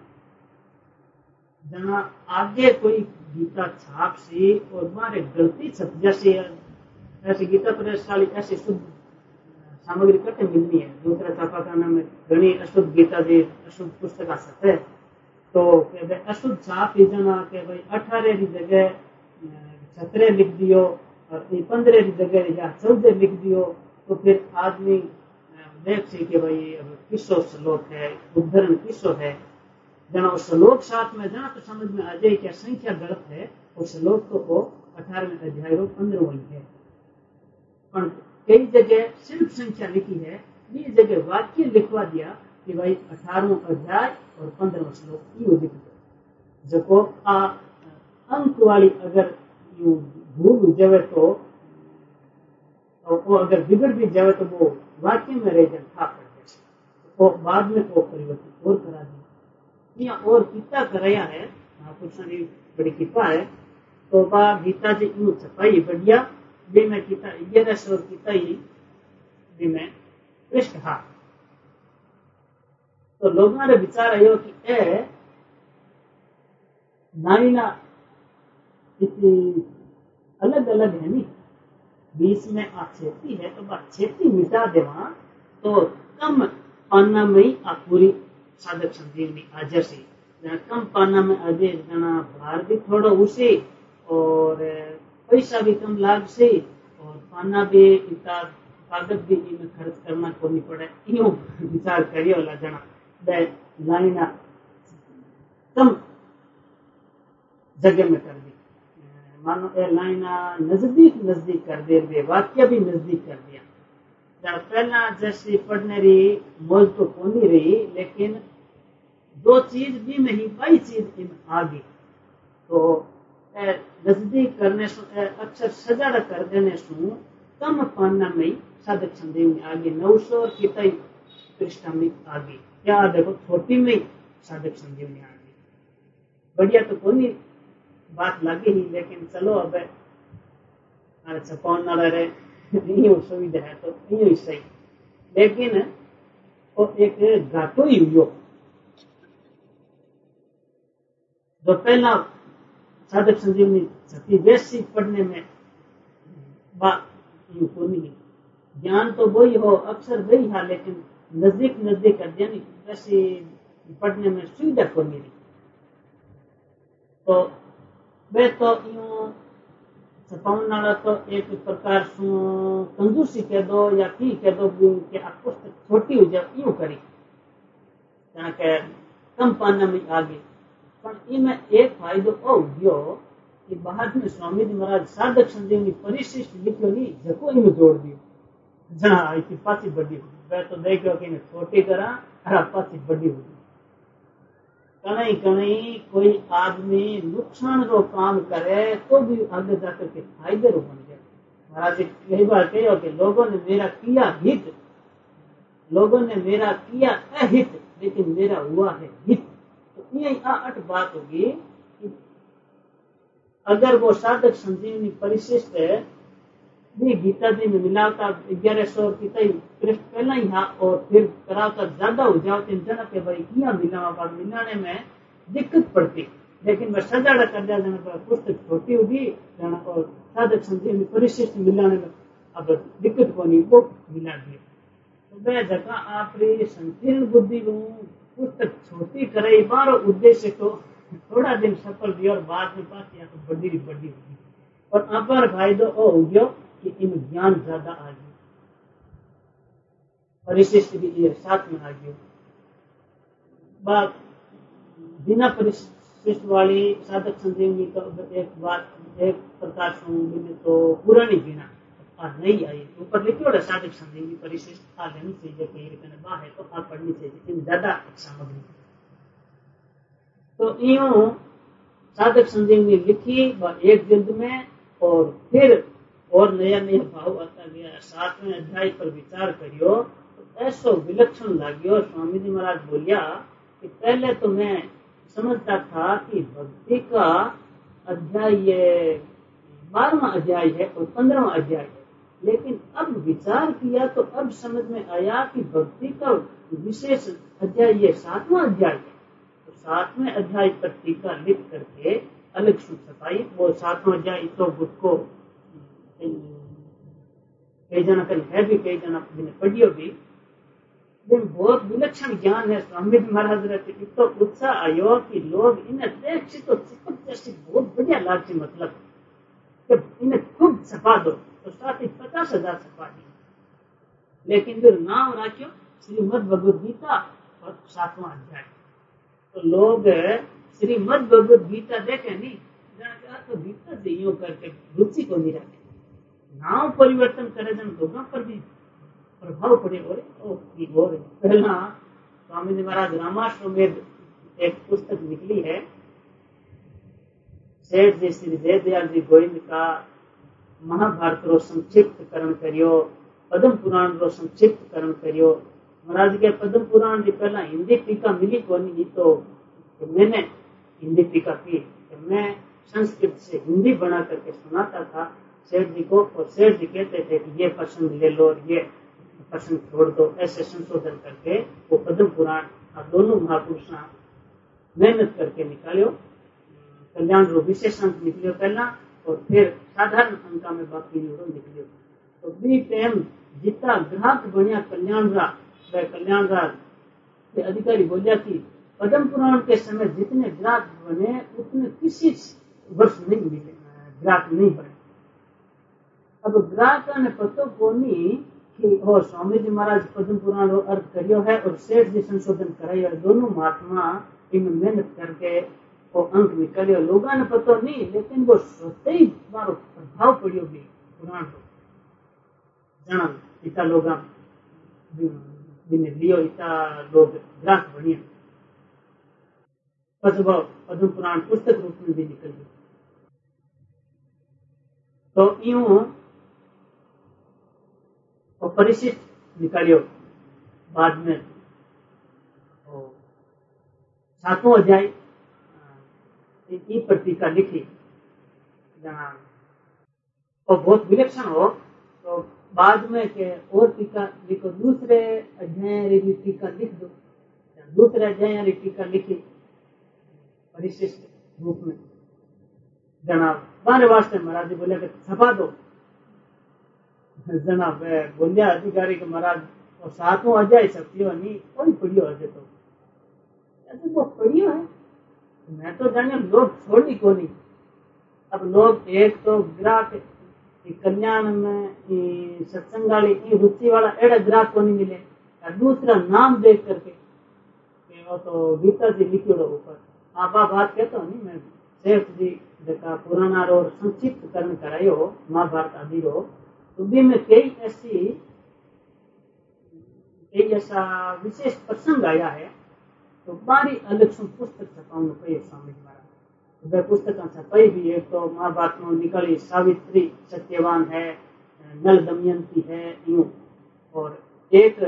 जना आगे कोई गीता छाप सी और मारे गलती छप जैसे ऐसी गीता प्रेस वाली ऐसी शुद्ध सामग्री कटे मिलनी है, दूसरा छापाखाना में घनी अशुद्ध गीता जी अशुद्ध पुस्तक आ सकते है, तो अशुद्ध छाप ही जना के भाई अठारह की जगह सत्रह लिख दियो और पंद्रह की जगह या चौदह लिख दियो, तो फिर आदमी देख सी कि भाई अब किसो श्लोक है, उद्धरण किसो है, जना श्लोक साथ में जना तो समझ में आ जाए क्या संख्या गलत है। और श्लोक तो वो अठारहवें अध्याय रो पंद्रह है, पर कई जगह सिर्फ संख्या लिखी है, बीस जगह वाक्य लिखवा दिया कि भाई अठारहवां अध्याय और पंद्रहवां श्लोक यू लिख दो। जको आ अंक वाली अगर यू भूल जावे तो वो अगर बिगड़ भी जावे तो वो वाक्य में रह जाए था पड़ जैसे, तो बाद में वो परिवर्तन और करा दिया या और कितना कराया है। महापुरुषों की बड़ी कृपा है। तो बा गीता जी यूं छपाई बढ़िया भी मैं किता ग्यारह सौ किता ही भी मैं पृष्ठ हा। तो लोगों ने विचार आयो कि ए नारीना इतनी अलग अलग है नहीं, बीच में आ छेती है तो बात छेती मिटा देवा तो कम पाना में ही आ पूरी साधक संजीवनी आजर से कम पाना में आजे जना भार भी थोड़ा उसे और पैसा भी कम लाग से और पाना भी इतना कागज भी इनमें खर्च करना को नहीं पड़े। यूं विचार करियो वाला जना दे लाइना कम जगह में कर दी, मानो ए लाइना नजदीक नजदीक कर दे, वे वाक्य भी नजदीक कर दिया। जब पहला जैसे पढ़ने रही मौज तो कोनी रही, लेकिन दो चीज भी में ही बाई चीज इन आ गई। तो नजदीक करने से अक्सर सजाड़ा कर देने से कम पाना में साधक संजीवनी आ गई। नौ सौ कितई पृष्ठ में आ गई, क्या देखो छोटी में साधक संजीवनी आ गई। बढ़िया तो कोनी बात लगी ही, लेकिन चलो अब छपाने वाला रहे सुविधा है तो यूं सही। लेकिन वो एक घाटो ही हुई जो पहला साधक संजीवनी छठी वैसी पढ़ने में बात यूं को नहीं, ज्ञान तो वही हो अक्सर वही है, लेकिन नजदीक नजदीक अध्ययन वैसे पढ़ने में सुविधा को नहीं रही। तो वे तो यूं छपाने वाला तो एक प्रकार से कंजूसी कह दो या की कह दो कि आप पुस्तक छोटी हो जाए यूं करी के कम पाना में आगे। पर इनमें एक फायदो ओ गयो कि बाद में स्वामी जी महाराज साधक संजीवनी परिशिष्ट लिखो नहीं जको इनमें जोड़ दियो, जहाँ इतनी पाची बड़ी होगी। वह तो देखो कि इन्हें छोटी करा और पाची बड़ी होगी। कहीं कहीं कोई आदमी नुकसान रो काम करे तो भी आगे जाकर के फायदे रो बन गया। महाराज कई बार कहो कि लोगों ने मेरा किया हित, लोगों ने मेरा किया अहित, लेकिन मेरा हुआ है हित। तो यही अट बात होगी कि अगर वो साधक संजीवनी परिशिष्ट भी गीता जी में मिलावता ग्यारह सौ की पृष्ठ पहला ही हा और फिर करावता ज्यादा हो जाओ तो जना के भाई किया मिलावा पर मिलाने में दिक्कत पड़ती। लेकिन वह सजाड़ा कर दिया जना पर पुस्तक छोटी होगी जना और साधक संजीवनी परिशिष्ट मिलाने में अब दिक्कत को नहीं वो मिला दिए। तो वह जगह आप संकीर्ण बुद्धि पुस्तक छोटी करे बारो उद्देश्य तो थोड़ा दिन सफल भी और बाद में पास या तो बड़ी बड़ी होगी। और अपर फायदो ओ हो गयो कि इन ज्ञान ज्यादा आ गया, परिशिष्ट भी ये साथ में आ गया। बात बिना परिशिष्ट वाली साधक संजीवनी का एक बात एक प्रकार से तो पुरानी बिना नहीं आई ऊपर लिखियो साधक संजीवनी परिशिष्ट आ लेनी चाहिए कि बाह है तो आप पढ़नी चाहिए इन ज्यादा सामग्री। तो यूं साधक संजीवनी लिखी एक जिल्द में और फिर और नया नया भाव आता गया। सातवें अध्याय पर विचार करियो तो ऐसा विलक्षण लाग्यो। स्वामी जी महाराज बोलिया कि पहले तो मैं समझता था कि भक्ति का अध्याय ये बारहवां अध्याय है और पंद्रहवां अध्याय है, लेकिन अब विचार किया तो अब समझ में आया कि भक्ति का विशेष अध्याय ये सातवां अध्याय है। तो सातवें अध्याय पर टीका लिख करके अलग से छपाई। वो सातवां अध्याय तो बुद्ध को कई जना कल है भी कई जना पढ़ियो भी, लेकिन बहुत विलक्षण ज्ञान है। स्वामी महाराज रहते इतना उत्साह आयो कि लोग इन्हें देख से तो चिपक जैसी बहुत बढ़िया लागती, मतलब जब इन्हें खूब छपा दो तो साथ ही पचास हजार छपा दी। लेकिन फिर नाम रखियो श्रीमद भगवद गीता और सातवां अध्याय। तो लोग श्रीमद भगवद गीता देखे नहीं, तो गीता से यूं करके रुचि को नहीं रखे, नाम परिवर्तन करे जन लोगों पर भी प्रभाव पड़े। और हो रहे पहला स्वामी जी महाराज रामाश्रमेध एक पुस्तक निकली है, सेठ जी श्री जयदयाल जी गोविंद का महाभारत रो संक्षिप्त करण करियो, पद्म पुराण रो संक्षिप्त करण करियो। महाराज के पद्म पुराण की पहला हिंदी टीका मिली को नहीं, तो मैंने हिंदी टीका की, मैं संस्कृत से हिंदी बना करके सुनाता था सेठ जी को, और सेठ जी कहते थे कि ये प्रसंग ले लो और ये प्रसंग छोड़ दो, ऐसे संशोधन करके वो पद्म पुराण आप दोनों महापुरुषों मेहनत करके निकालो। कल्याण रो विशेष अंक निकलियो पहला, और फिर साधारण अंका में बाकी निकलियो। तो बी टाइम जितना ग्राहक बनया कल्याण रा, वह कल्याण रा के अधिकारी बोलिया कि पद्म पुराण के समय जितने ग्राहक बने उतने किसी वर्ष नहीं मिले, ग्राहक नहीं बने। अब ग्राहक ने पतो को नहीं कि और स्वामी जी महाराज पद्म पुराण रो अर्थ करियो है और सेठ जी संशोधन करायो, दोनों महात्मा इनमें मेहनत करके वो अंक निकालियो। लोगों ने पता नहीं, लेकिन वो सोते ही मारो प्रभाव पड़ियो भी पुराण को जाना इतना लोग लियो, इतना लोग ग्राहक बनिया, पद्म पुराण पुस्तक रूप में भी निकल गया। तो यूं परिशिष्ट निकालियो। बाद में सातों अध्याय की पत्रिका लिखी और बहुत विलक्षण हो, तो बाद में के और टीका लिखो, दूसरे अध्याय की टीका लिख दो, दूसरे अध्याय की टीका लिखी परिशिष्ट रूप में जनाब बारे वास्ते महाराज जी बोले कि छपा दो। जनाब बोलिया अधिकारी के महाराज और सातों अध्याय छपियो नहीं, कोई पढ़ियो अजे तो ऐसे वो पढ़ियो है, मैं तो जाने लोग छोड़ी को नहीं। अब लोग एक तो ग्राहक कल्याण में सत्संग वाली रुचि वाला एड़ा ग्राहक को नहीं मिले, और दूसरा नाम देख करके वो तो गीता जी लिखी रो ऊपर आप बात कहता हूँ नहीं, मैं सेठ जी का पुराना रो संक्षिप्त करण करायो महाभारत आदि रो, तो भी में कई ऐसी कई ऐसा विशेष प्रसंग आया है, तो बारी अलग से पुस्तक छपाऊंगा कई स्वामी जी महाराज। वह पुस्तक छपाई भी है, तो महाभारत में निकली सावित्री सत्यवान है, नल दमयंती है यूं, और एक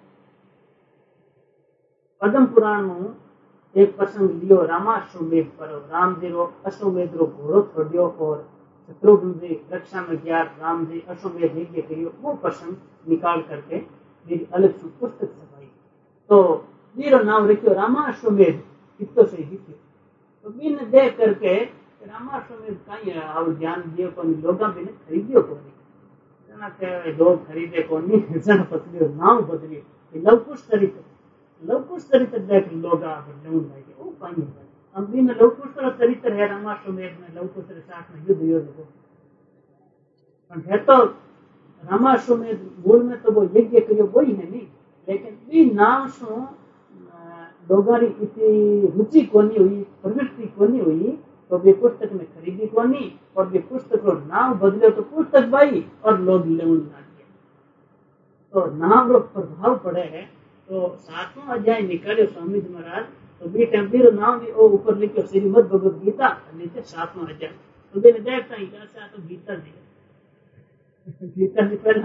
पद्म पुराण में एक प्रसंग लियो रामाश्वमेध पर, राम जी रो अश्वमेध रो घोड़ो छोड़ियो और शत्रुघ्न जी रक्षा में गया, राम जी अश्वमेध यज्ञ करियो, वो प्रसंग निकाल करके मेरी अलग से पुस्तक छपाई। तो मेरा नाम रखियो रामाश्वमेध, कितो से लिखियो। तो मैंने देख करके रामाश्वमेध कहीं और ध्यान दियो को नहीं, लोग भी खरीदियो को नहीं, जना के लोग खरीदे को नहीं, जना बदलियो नाम बदलियो, लवकुश चरित्र लवकुश चरित्र देख लोग वो पाई अम्बी में लवकुश का चरित्र है, रामाश्वमेध में लवकुश के साथ में युद्ध युद्ध को है, तो रामाश्वमेध मूल में तो वो यज्ञ करियो वही है नहीं, लेकिन भी नाम सो लोगारी इतनी रुचि कोनी हुई, प्रवृत्ति कोनी हुई, तो वे पुस्तक में खरीदी कोनी, और वे पुस्तक को नाम बदले तो पुस्तक भाई और लोग लेवन लग गए, तो नाम रो प्रभाव पड़े है। तो सातवां अध्याय निकाले स्वामी जी महाराज, तो बी टेम्पीर नाम भी वो ऊपर लिखे श्रीमद भगवद गीता, नीचे सातवां अध्याय। तो मैंने देखता ही कैसा तो गीता जी गीता जी पहला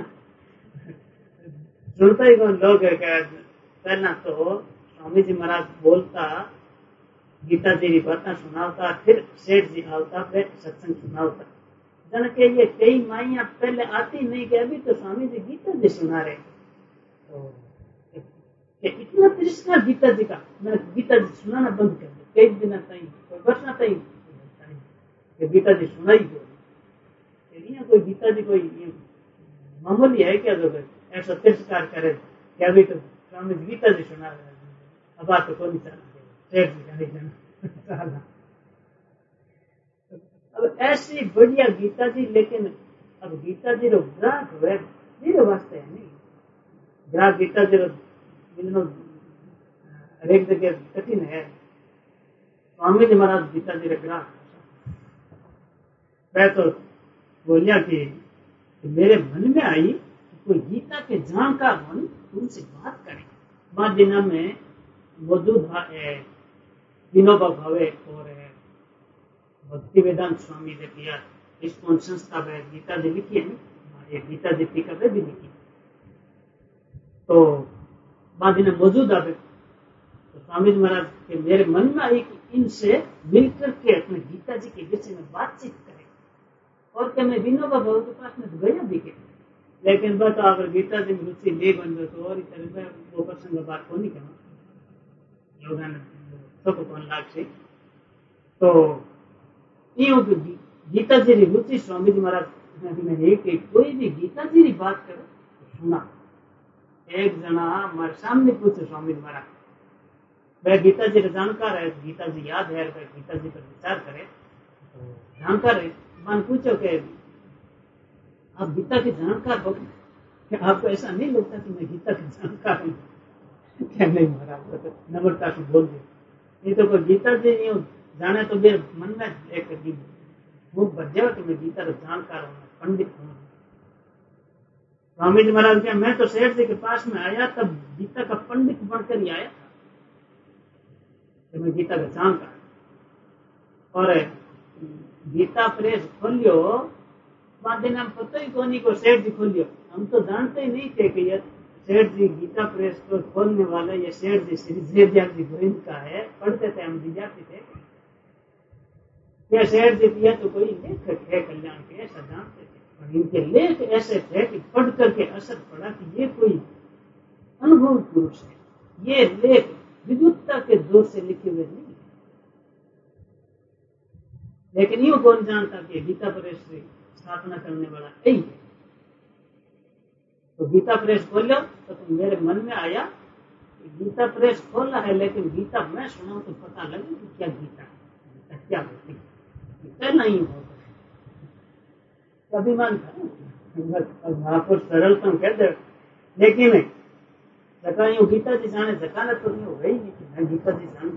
सुनता ही कौन लोग है, पहला तो स्वामी जी महाराज बोलता गीता जी की बातें सुनावता, फिर सेठ जी आवता, फिर सत्संग सुनावता। जन के ये कई माइया पहले आती नहीं कि अभी तो स्वामी जी गीता जी सुना रहे, तो इतना तिरस्कार गीता जी का, मैंने गीता जी सुनाना बंद कर दिया कई दिन तक, कोई वर्षा तक गीता जी सुनाई क्यों, कोई गीता जी कोई मामूली है क्या जो ऐसा तिरस्कार करे क्या, अभी तो स्वामी जी गीता जी सुना रहे, अब बात तो कोई चला। अब ऐसी बढ़िया गीता जी, लेकिन अब गीता जी रो ग्राहक हुए धीरे वास्ते है नहीं, ग्राहक गीता जी हर एक जगह कठिन है। स्वामी जी महाराज गीता जी ग्राहक मैं तो बोलिया कि, कि मेरे मन में आई कि कोई गीता के जानकार मन उनसे बात करे। बाद दिना में मौजूद है विनोबा भावे और भक्ति वेदांत स्वामी जी किया इस कौन संस्था में गीता जी लिखी है ना, गीता जी की कभी भी लिखी। तो बाद दिना मौजूद आवे तो स्वामी जी महाराज के मेरे मन में आई कि इनसे मिलकर के अपने गीता जी के विषय में बातचीत करें। और क्या मैं विनोबा भावे के पास में तो गया भी के, लेकिन बस अगर गीता जी में रुचि ले बन गए तो और इस तरह वो प्रसंग बात को नहीं करना लोगों ने सब कौन लाग से। तो यूं गीता जी की रुचि स्वामी जी महाराज ने कि कोई भी गीता जी की बात करे तो सुना। एक जना हमारे सामने पूछे स्वामी जी महाराज वह गीता जी का जानकार है, गीता जी याद है, वह गीता जी पर विचार करे तो जानकार है। मान पूछो कि आप गीता के जानकार हो कि आपको ऐसा नहीं लगता कि मैं गीता के जानकार हूँ? क्या नहीं महाराज नम्रता से बोल दे, नहीं तो कोई गीता जी नहीं जाने तो मेरे मन में एक वो बच जाओ कि मैं गीता का जानकार हूँ, पंडित हूँ। स्वामी जी महाराज क्या मैं तो सेठ जी के पास में आया तब गीता का पंडित बनकर ही आया कि मैं गीता का जानकार। और गीता प्रेस खोलियो बाद हम पता ही कौन को सेठ जी खोलियो, हम तो जानते ही नहीं थे कि ये सेठ जी गीता प्रेस को खोलने वाले ये सेठ जी श्री जयदयाल जी गोविंद का है। पढ़ते थे हम विद्यार्थी थे क्या सेठ जी किया तो कोई लेखक है कल्याण के ऐसा जानते थे, और इनके लेख ऐसे थे कि पढ़ करके असर पड़ा कि ये कोई अनुभवी पुरुष है, ये लेख विद्युत्ता के जोर से लिखे हुए नहीं। लेकिन यूं कौन जानता कि गीता प्रेस की स्थापना करने वाला यही है। तो गीता प्रेस खोलो तो तुम मेरे मन में आया गीता प्रेस खोला है, लेकिन गीता मैं सुनाऊं तो पता लगे कि क्या गीता है, गीता क्या होती है, गीता नहीं होता अभिमान था महापुरुष सरलता कह दे। लेकिन जका यूं गीता जी जाने जकाना तो नहीं हो गई नहीं कि मैं गीता जी जानू।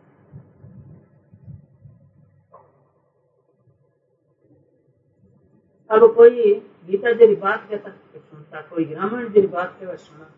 अब कोई गीता जी की बात कहता तो सुनता, कोई रामायण जी की बात कहे सुना।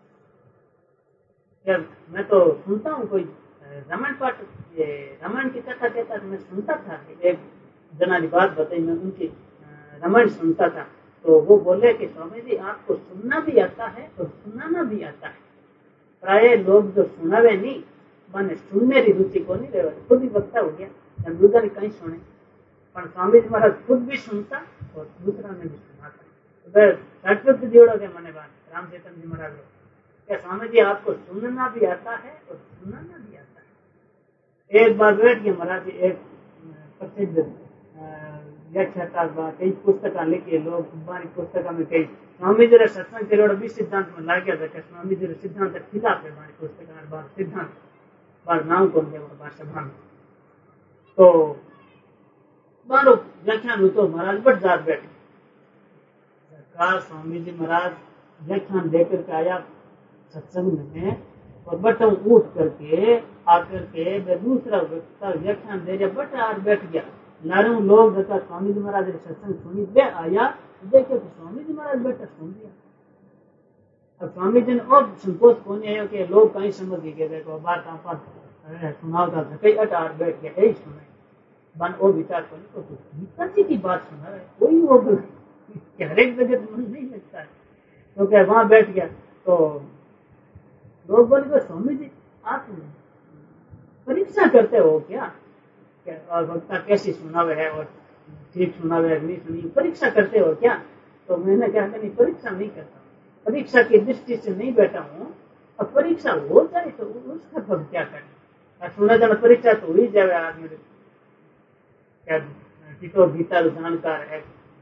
यार मैं तो सुनता हूँ, कोई रामायण पाठ रामायण की कथा कहता तो मैं सुनता था। एक जना की बात बताई, मैं उनकी रामायण सुनता था तो वो बोले कि स्वामी जी आपको सुनना भी आता है और सुनाना भी आता है। प्राय लोग जो सुनावे नहीं माने सुनने की रुचि को नहीं रहे, खुद ही वक्ता हो गया दूसरा ने कहीं सुने, पर स्वामी जी महाराज खुद भी सुनता और दूसरा ने भी सुनाता। तो जोड़ो के मने बात राम चैतन्य जी महाराज क्या स्वामी जी आपको सुनना भी आता है और सुनाना भी आता है। एक बार बैठ गए महाराज, एक प्रसिद्ध व्याख्याता कई पुस्तक लिखी लोग पुस्तक में कई स्वामी जी सत्संग करोड़ भी सिद्धांत में ला गया था। स्वामी जी सिद्धांत खिलाफ है हमारी पुस्तक बार सिद्धांत बार नाम कौन है बार सभा में। तो बारो व्याख्यान हो तो महाराज बट जात बैठे कहा स्वामी जी महाराज व्याख्यान देकर के आया सत्संग में और बटों उठ करके आकर के दूसरा व्यक्ता व्याख्यान दे रहा बट आज बैठ गया। लारू लोग जैसा स्वामी जी महाराज सत्संग सुनी दे आया देखे तो स्वामी जी महाराज बैठा सुन लिया। अब स्वामी जी ने और संकोच को नहीं आया कि लोग कहीं समझ गए देखो बात आप सुनाओ था कई अटार बैठ गया यही सुनाई बन वो विचार को नहीं तो गीता जी की बात सुना रहे कोई वो हर एक जगह मन नहीं लगता है। तो क्या वहां बैठ गया तो लोग बोले तो स्वामी जी आप परीक्षा करते हो क्या, क्या और वक्ता कैसी सुनावे है और ठीक सुनावे है नहीं सुनी परीक्षा करते हो क्या। तो मैंने क्या नहीं परीक्षा नहीं करता, परीक्षा की दृष्टि से नहीं बैठा हूँ। अब परीक्षा हो जाए तो उसका फल क्या करें, सुना जाना परीक्षा तो हुई जाए आदमी क्या टीटो गीता जानकार है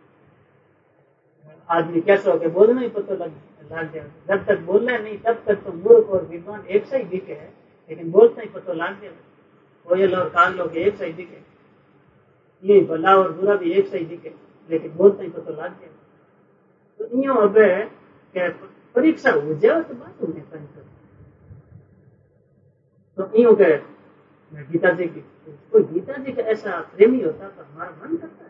आदमी कैसा हो के बोलना ही पता लग लग जाए। जब तक बोलना नहीं तब तक तो मूर्ख और विद्वान एक सा ही दिखे है, लेकिन बोलते ही पता लग जाए। कोयल और काल लोग एक सा ही दिखे, ये भला और बुरा भी एक सा ही दिखे, लेकिन बोलते ही पता लग जाए। तो यूं अब परीक्षा हो जाए तो बात उन्हें कहीं कर तो यूं कहे मैं गीता जी की कोई गीता जी का ऐसा प्रेमी होता तो हमारा मन करता है।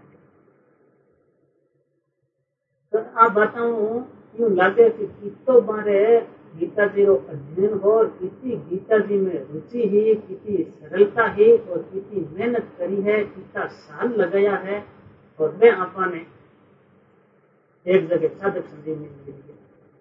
तो आप बताऊं यूं लगे कि कितो बारे गीता जी रो अध्ययन हो और किसी गीता जी में रुचि ही किसी सरलता ही और किसी मेहनत करी है कितना साल लगाया है और वे आपा ने एक जगह साधक संजीवनी मिल गई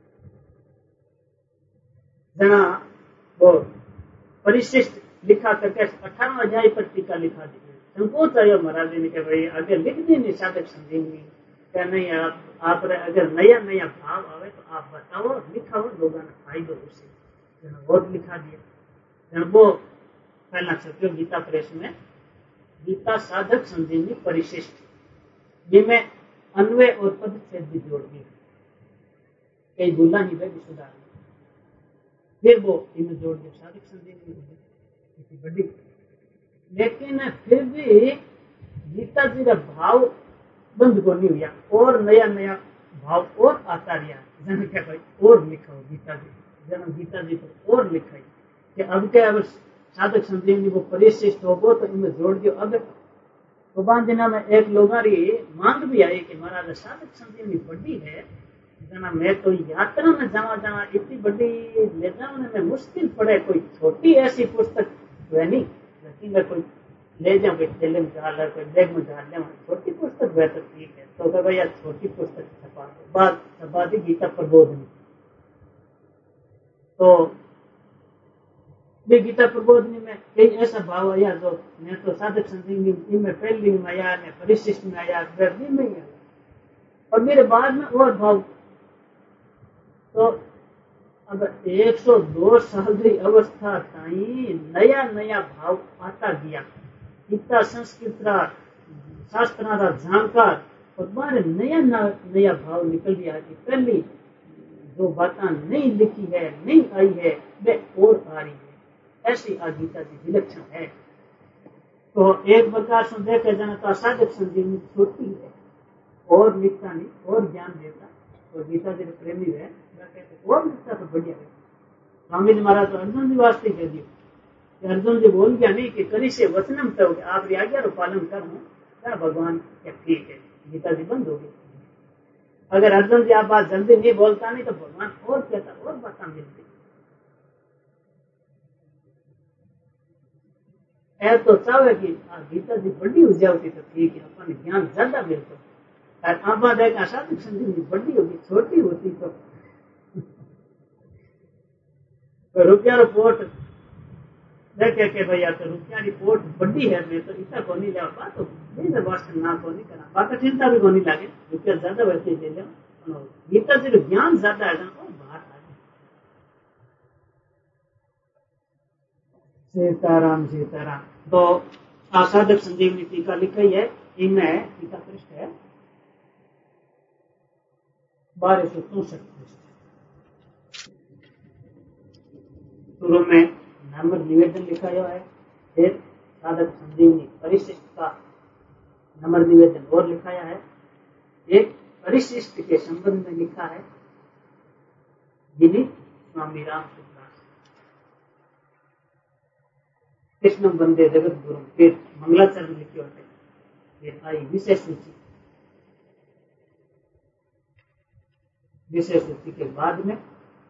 जना वो परिशिष्ट लिखा करके अठारह अध्याय पर टीका लिखा दी संकोच आयो महाराज ने कहा भाई आगे लिख दी नहीं साधक संजीवनी क्या नहीं आप आप अगर नया नया भाव आवे तो आप बताओ लिखाओ लोगों ने फायदो उससे वोट लिखा दिया वो पहला छपियो गीता प्रेस में गीता साधक संजीवनी परिशिष्ट जिसमें अन्वय और पदच्छेद भी जोड़ दिए कई भूला ही भी सुधार फिर वो इन्हें जोड़ दिया साधक संजीवनी बड़ी लेकिन फिर भी गीता जी का भाव बंद को नहीं हुआ और नया नया भाव और आता रहा जन क्या भाई और लिखा हो गीता जी जन गीता जी को और लिखा है कि अब क्या अब साधक संजीवनी वो परिशिष्ट होगो तो इनमें जोड़ दियो अब तो पांच दिना में एक लोगारी मांग भी आई कि महाराज साधक संजीवनी बड़ी है जना मैं तो यात्रा में जावा जावा इतनी बड़ी ले जाने में मुश्किल पड़े कोई छोटी ऐसी पुस्तक है नहीं लेकिन मैं कोई ले जाऊं कोई थैले में डाल कोई बैग में डाल ले छोटी पुस्तक वह तो ठीक है तो कह भैया छोटी पुस्तक छपा दो बात छपा दी गीता प्रबोधनी तो गीता प्रबोधनी में कई ऐसा भाव आया जो मैं तो साधक संजीवनी में पहली में आया मैं परिशिष्ट में आया गर्दी में आया और मेरे बाद में और भाव तो अब एक सौ दो साल की अवस्था ताई नया नया भाव आता गया इतना संस्कृत शास्त्र जानकार और बारे नया नया भाव निकल गया कि पहली जो बातें नहीं लिखी है नहीं आई है वे और आ रही है ऐसी आ गीता की विलक्षण है तो एक प्रकार से देखे जाना तो साधक संजीवनी छोटी है और लिखता नहीं और ज्ञान देता और गीता जी प्रेमी है और लिखता तो बढ़िया है स्वामी जी महाराज तो अर्जुन जी वास्ते कह दियो अर्जुन जी बोल गया नहीं कि करी से वचनम तो आप आज्ञा पालन करूं क्या भगवान क्या ठीक है गीता जी बंद हो गई अगर अर्जुन जी आप बात जल्दी नहीं बोलता नहीं तो भगवान और कहता और बात मिलती ऐ तो चाहे कि गीता जी बड़ी हो जाती तो ठीक है अपन ज्ञान ज्यादा मिलता और आप बात है साधक संजीवनी बड़ी होगी छोटी होती तो तो रुपया रिपोर्ट देखे के भैया तो रुपया रिपोर्ट बड़ी है मैं तो इतना को नहीं लिया बात तो नहीं वास्तव ना को नहीं करा बाकी चिंता भी को नहीं लगे रुपया ज्यादा वैसे ले लो गीता जी ज्ञान ज्यादा है और बाहर आ सीताराम सीताराम तो साधक संजीवनी टीका लिखी है इनमें टीका पृष्ठ है बारह सौ चौसठ शुरू में नम्र निवेदन लिखा हुआ है फिर साधक संजीवनी परिशिष्ट का नम्र निवेदन और लिखाया है एक परिशिष्ट के संबंध में लिखा है जिन्हें स्वामी राम सुखदास कृष्ण बंदे जगत गुरु फिर मंगलाचरण लिखे होते फिर आई विशेष सूची विशेष सूची के बाद में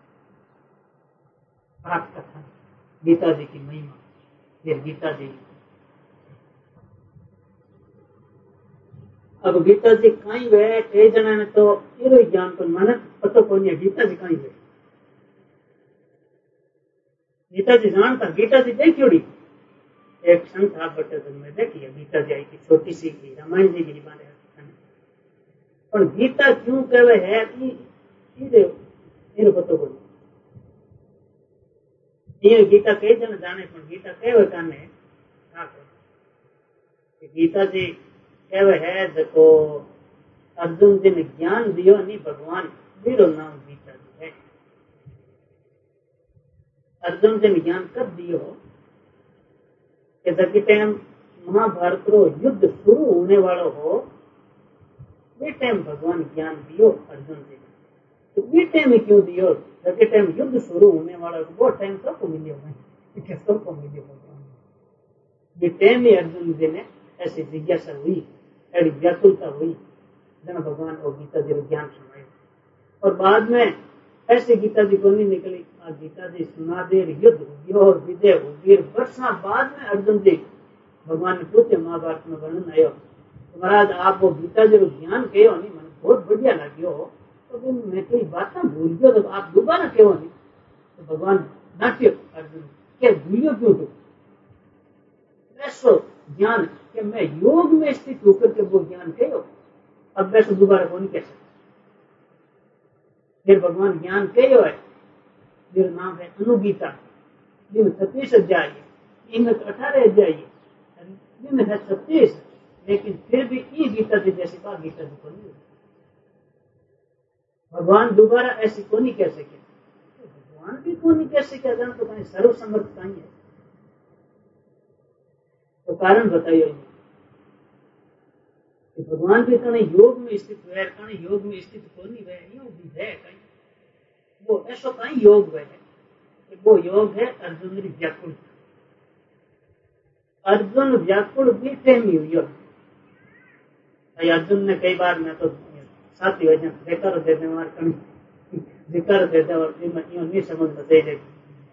प्राप्त कथन गीता जी की महिमा फिर गीता जी अब गीता जी कहीं वे कई जना ने तो इरो ज्ञान को मन पतो को नहीं गीता जी कहीं वे गीता जी जानता गीता जी देखियोड़ी एक संत आप बटे में देखिए गीता जी आई की छोटी सी की रामायण जी की बारे और गीता क्यों कहवे है इरो पतो को ये गीता कई जन जाने पर गीता कहवे काने गीता जी कहवे है देखो अर्जुन जी ने ज्ञान दियो नहीं भगवान मेरो नाम गीता जी है अर्जुन जी ने ज्ञान कब दियो कि जब टाइम महाभारत रो युद्ध शुरू होने वालो हो ये टाइम भगवान ज्ञान दियो अर्जुन जी ने तो ये टाइम क्यों दियो? जबकि टाइम युद्ध शुरू होने वाला है, वो टाइम सबको मिले हुए हैं, सबको मिले भगवान। ये टाइम ही अर्जुन जी ने ऐसी जिज्ञासा हुई, ऐसी व्याकुलता हुई, जन भगवान को गीता जी ज्ञान सुनाए। और बाद में ऐसे गीता जी को नहीं निकली, आज गीता जी सुना दे, युद्ध हो और विजय हो गई। वर्षा बाद में अर्जुन जी भगवान ने पूछे, महाभारत में वर्णन आयो, तो महाराज आप वो गीता जी ज्ञान कहो नहीं, मैंने बहुत बढ़िया लग्यो, तो मैं कोई बात ना भूल गयो, तो आप दोबारा कहो नहीं। तो भगवान डांट्यो अर्जुन, क्या भूलियो क्यों तुम? ऐसो ज्ञान कि मैं योग में स्थित होकर के वो ज्ञान कहो, अब वैसे दोबारा को नहीं कह सकता। फिर भगवान ज्ञान कहो है, मेरा नाम है अनुगीता, दिन छत्तीस अध्याय है, इनमें अठारह अध्याय है, दिन है छत्तीस, लेकिन फिर भी ये गीता जी जैसी बात गीता जी को नहीं है। भगवान दोबारा ऐसी को नहीं कह सके, तो भगवान भी को नहीं कह सके, जान तो कहीं सर्वसमर्थ कहीं है, तो कारण बताइए कि भगवान भी कहीं योग में स्थित है, कहीं योग में स्थित को नहीं है, योग भी है कहीं, वो ऐसा कहीं योग है कि वो योग है अर्जुन की व्याकुल। अर्जुन व्याकुल भी प्रेमी हुई है। अर्जुन ने कई बार, मैं तो साथी वजह बेकार देने वाले कहीं जिक्र देते और यूं नहीं समझ बता दे।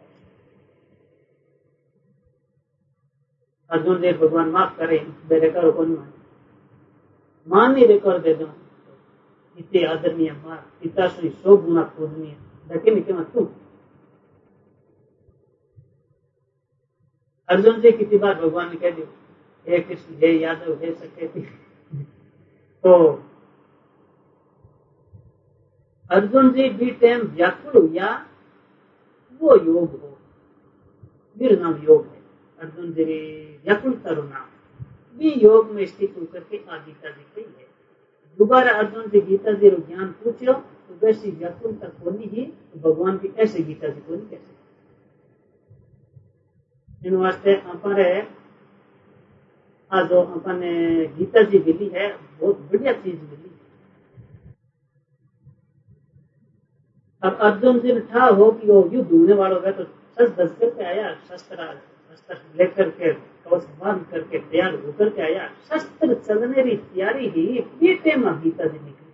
अर्जुन देव भगवान माफ करे, मेरे करो कौन मान मान नहीं रेकर दे दो, इतने आदरणीय मार पिता श्री सौ गुना पूजनीय लेकिन क्यों तू? अर्जुन जी कितनी बार भगवान ने कह दियो, हे कृष्ण, हे यादव, हे सकेती, तो अर्जुन जी भी टाइम व्याकुल हो या वो योग हो, मेरा नाम योग है। अर्जुन जी व्याकुल करो नाम भी योग में स्थित होकर के आ गीता जी कही है। दोबारा अर्जुन जी गीता जी ज्ञान पूछो तो वैसी व्याकुलता को नहीं ही, तो भगवान की ऐसे गीता जी को नहीं कैसे इन वास्ते अपने आ जो अपने गीता जी मिली है, बहुत बढ़िया चीज मिली। अब अर्जुन जी ने ठा हो कि वो युद्ध होने वालों है, तो सच दस करके आया, शस्त्र शस्त्र लेकर के कवच बांध करके तैयार होकर के आया, शस्त्र चलने की तैयारी ही ये टेम गीता जी निकली।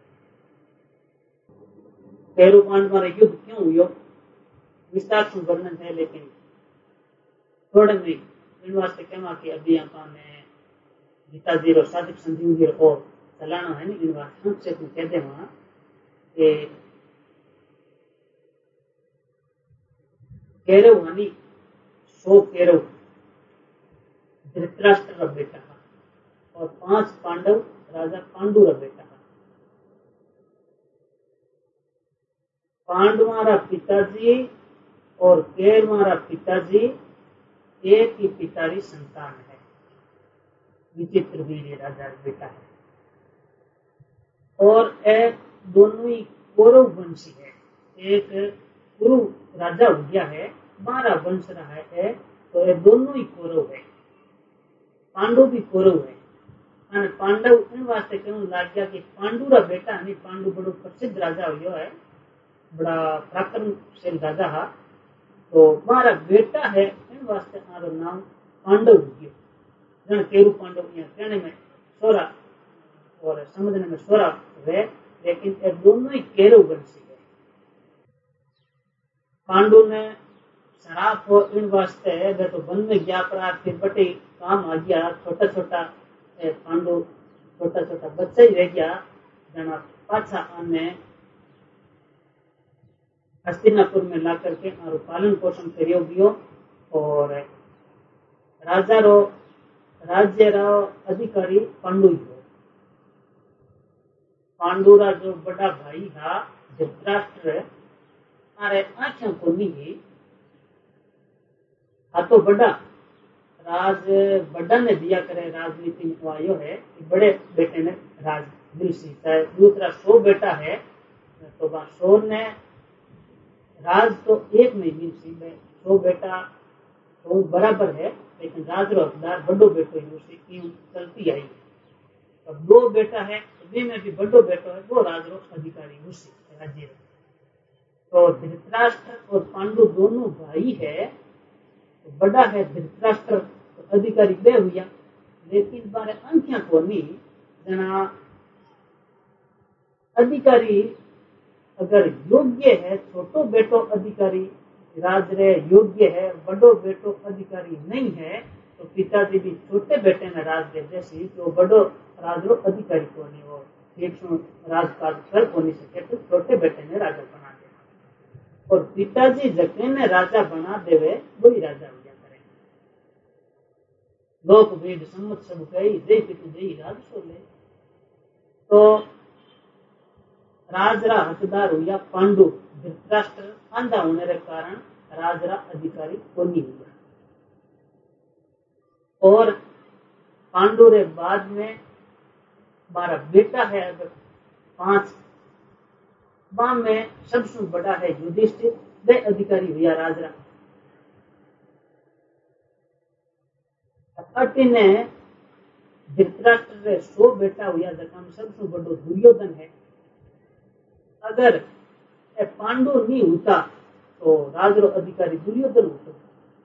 कैरव पांडव में युद्ध क्यों हुआ विस्तार से वर्णन है, लेकिन थोड़े में इन वास्ते कहना कि अभी अपने गीता जी और साधक संजीव जी और चलाना है, इन वास्ते संक्षेप में कह देना कि कैरव हानि सौ कैरव धृतराष्ट्र का बेटा और पांच पांडव राजा पांडु का बेटा। पांडवारा पिताजी और कैरवारा पिताजी एक ही पिता की संतान है, विचित्र वीर राजा बेटा है, और एक दोनों ही कौरव वंशी है। एक कुरु राजा हो गया है, बारह वंश रहा है, तो ये दोनों ही कौरव है, पांडु भी कौरव है। और पांडव इन वास्ते क्यों लग गया कि पांडु का बेटा नहीं, पांडु बड़ो प्रसिद्ध राजा हुआ है, बड़ा पराक्रमशील राजा है, तो हमारा बेटा है, इन वास्ते हमारा नाम पांडव हो गया। जन केरु पांडव कहने में सोरा और समझने में सोरा है, लेकिन ये दोनों ही केरव वंशी है। पांडु ने शराब हो इन वास्ते है, वे तो वन में गया अपराध फिर बटे काम आ गया, छोटा छोटा पांडु छोटा छोटा बच्चा ही रह गया, जना पाछा आने हस्तिनापुर में ला करके और पालन पोषण करियो गयो, और राजा रो राज्य रो अधिकारी पांडु ही हो। पांडुरा जो बड़ा भाई था धृतराष्ट्र, अरे आंखें को नहीं आ तो बड़ा राज बड़ा ने दिया करे, राजनीति में आयो है, बड़े बेटे ने राज दिल सीता है। दूसरा सो बेटा है, तो सो ने राज तो एक में मिल सी, सो बेटा तो बराबर है, लेकिन राज रो हकदार बड़ो बेटो ही चलती आई है। अब दो बेटा है, तो में भी बड़ो बेटो है, वो राज रो अधिकारी उसी राज्य रहे। तो धृतराष्ट्र और पांडु दोनों भाई है, तो बड़ा है धृतराष्ट्र, तो अधिकारी बे हुआ, लेकिन बारे अंख्या को नहीं जना अधिकारी अगर योग्य है, छोटो बेटो अधिकारी राज रे योग्य है, बड़ो बेटो अधिकारी नहीं है, तो पिताजी भी छोटे बेटे ने राज दे जैसी तो बड़ो राज रो अधिकारी को नहीं हो ठीक राजकाज कर को नहीं सके, तो छोटे बेटे ने राजा बना दे, और पिताजी जके ने राजा बना देवे वही राजा हो करे। लोक वेद सम्मत सब कही जय पितु जय राज सो ले। तो राजरा हकदार हुआ पांडु, धृतराष्ट्र आंधा होने के कारण राजरा अधिकारी को नहीं हुआ। और पांडु रे बाद में बारह बेटा है, अगर पांच बाम में सबसे बड़ा है युधिष्ठिर, वे अधिकारी हुआ राजरा। अति ने धृतराष्ट्र रे सौ बेटा हुआ, जखम सबसे बड़ो दुर्योधन है। अगर पांडु नहीं होता तो राजरो अधिकारी दुर्योधन होता।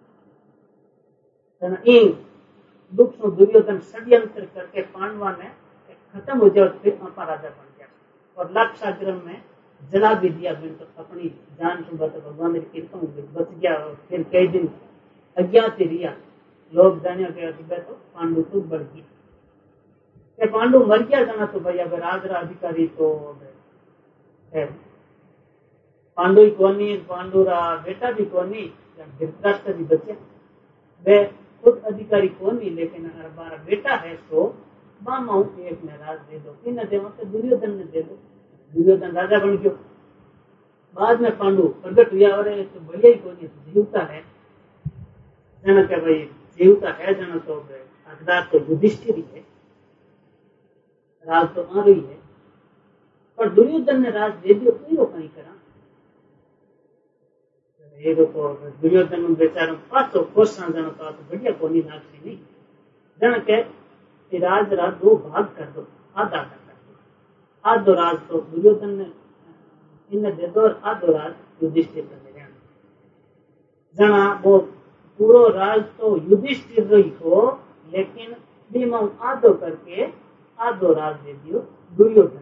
दुख सो दुर्योधन षड्यंत्र करके पांडवा ने खत्म हो जाए, फिर आपा राजा बन गया और लाक्षाग्रह में जला भी दिया। तो अपनी जान सुबह तो भगवान की कृपा बच गया, और फिर कई दिन अज्ञात रिया, लोग जाने गया तो पांडु तो बढ़ गई। पांडु मर गया जाना तो भाई अगर राजरा अधिकारी तो है पांडु ही कोनी, पांडु रा बेटा भी कोनी, धृतराष्ट्र भी बचे, वे खुद अधिकारी कोनी, लेकिन अगर हमारा बेटा है तो मामा एक ने राज दे दो, इन दे तो दुर्योधन ने दे दो, दुर्योधन राजा बन गयो। बाद में पांडु प्रगट हुआ, और तो बढ़िया ही कोनी, तो जीवता है जना क्या भाई जीवता है जना, तो हकदार तो युधिष्ठिर ही है, राज तो आ रही है, पर दुर्योधन ने राज दे दियो तो कहीं करा। ये तो दुर्योधन बेचारा पाँच सौ कोसा जन तो बढ़िया कोनी नाक्षी नहीं जन के राज राज दो भाग कर दो, आधा आधा कर दो, आधो राज तो दुर्योधन ने इन्हें दे दो और आधो राज युधिष्ठिर कर दे जना। वो पूरो राज तो युधिष्ठिर रही हो, लेकिन भीमा आधो करके आधो राज दे दियो दुर्योधन।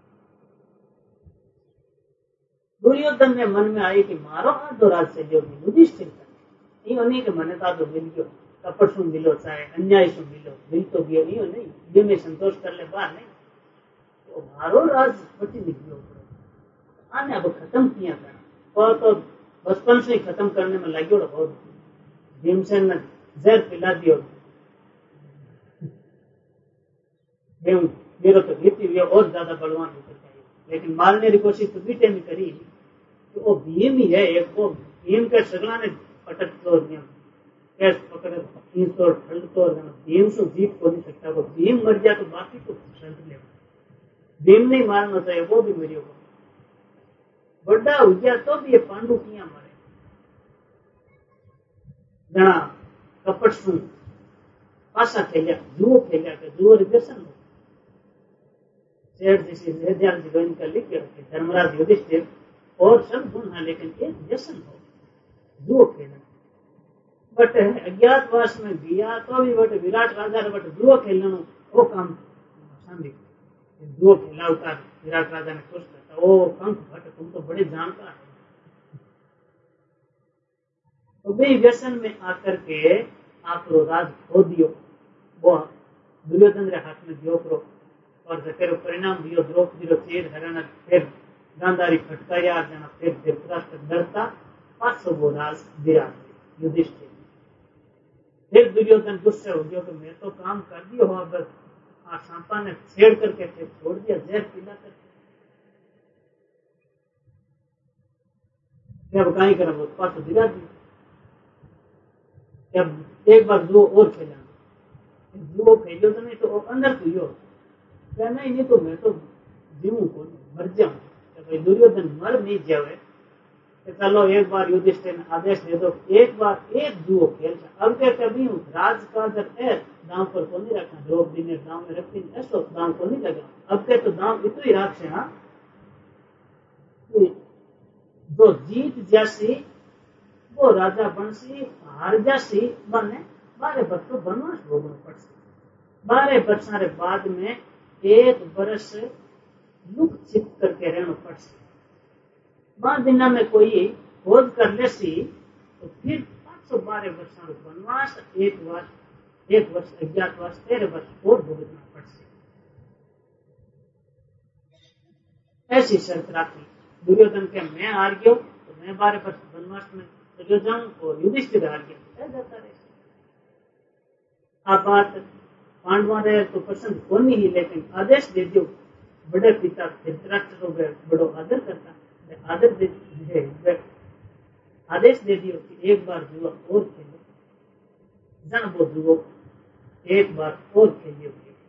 दुर्योधन ने मन में आई कि मारो आधो राज से जो युधिष्ठिर कर नहीं के मन आधो मिल गयो, कपट सु मिलो चाहे अन्याय सु मिलो, मिल तो गयो नहीं नहीं ये में संतोष कर ले बाहर नहीं, तो मारो राज बची निकलो आने अब खत्म किया था। और तो बचपन से ही खत्म करने में लगे बहुत, भीमसेन ने जहर पिला दियो, मेरे तो भीती हुई और ज्यादा बलवान होकर चाहिए, लेकिन मारने की कोशिश तो बीटे में करी, तो वो भीम ही है एक, वो भीम के सगला ने पटक तोड़ दिया, कैस पकड़े तीन तोड़ ठंड तोड़ देना, भीम से जीत को नहीं सकता, वो भीम मर गया तो बाकी तो ठंड ले, भीम नहीं मारना चाहिए, वो भी मरी होगा, बड़ा हो गया तो भी ये पांडु किया मारे जना कपट सु पासा खेलिया, जुओ खेलिया के जुओ व्यसन हो शेर जैसी हृदय जीवन का लिख धर्मराज युधिष्ठिर और सब गुण है, लेकिन एक व्यसन हो जुओ खेलना। बट अज्ञातवास में दिया तो भी बट विराट राजा ने बट जुओ खेलना वो काम शांति जुओ खेला उतार विराट राजा ने खुश करता, ओ कंक भट्ट तुम तो बड़े जानकार है। तो भाई व्यसन में आकर के आप रो राज खो दियो, वो दुर्योधन रे हाथ में दियो करो, और तेरो परिणाम दियो द्रौपदी रो चीर हरण, फिर गांधारी फटकाया जना, फिर धृतराष्ट्र डरता पांच सौ वो राज विराट युधिष्ठिर। फिर दुर्योधन गुस्से हो गया कि मैं तो काम कर दियो हो, बस आ सांपा ने छेड़ करके फिर छोड़ दिया जहर पिला करके, अब कहीं करा वो पास गिरा दिया। जब एक बार जुओ और खेला, जुओ खेलो तो नहीं तो अंदर तो यो क्या नहीं, नहीं तो मैं तो जीवू को मर जाऊं, भाई दुर्योधन मर नहीं जावे, तो चलो एक बार युधिष्ठिर ने आदेश दे दो एक बार एक जुओ खेल, अब क्या कभी हूँ राज का जब है दांव पर को नहीं रखना, द्रौपदी ने दांव में रखी ऐसो दांव को नहीं लगा, अब क्या तो दांव इतो ही राख से हाँ कि जो जीत जासी वो राजा बनसी, हार जासी बने बारह वर्ष तो बनवास भोगना पड़से। बारह वर्षा रे बाद में एक बरस लुक छिप करके रहना पड़से। बाद दिना में कोई खोज कर लेसी तो फिर पांच सौ बारह वर्षा रो बनवास, एक वर्ष एक वर्ष अज्ञातवास, तेरह वर्ष और भोगना पड़से। ऐसी शर्त राखी। दुर्योधन के मैं हार गयो तो मैं बारह वर्ष बनवास में चलो जाऊं और युधिष्ठिर हार गया जाता रहे। आप बात पांडवा रहे तो पसंद कौन ही, लेकिन आदेश दे दियो बड़े पिता धृतराष्ट्र बड़ो आदर करता, आदर दे, दे आदेश दे दियो कि एक बार जुआ और खेलो, जन वो जुओ एक बार और खेलियो।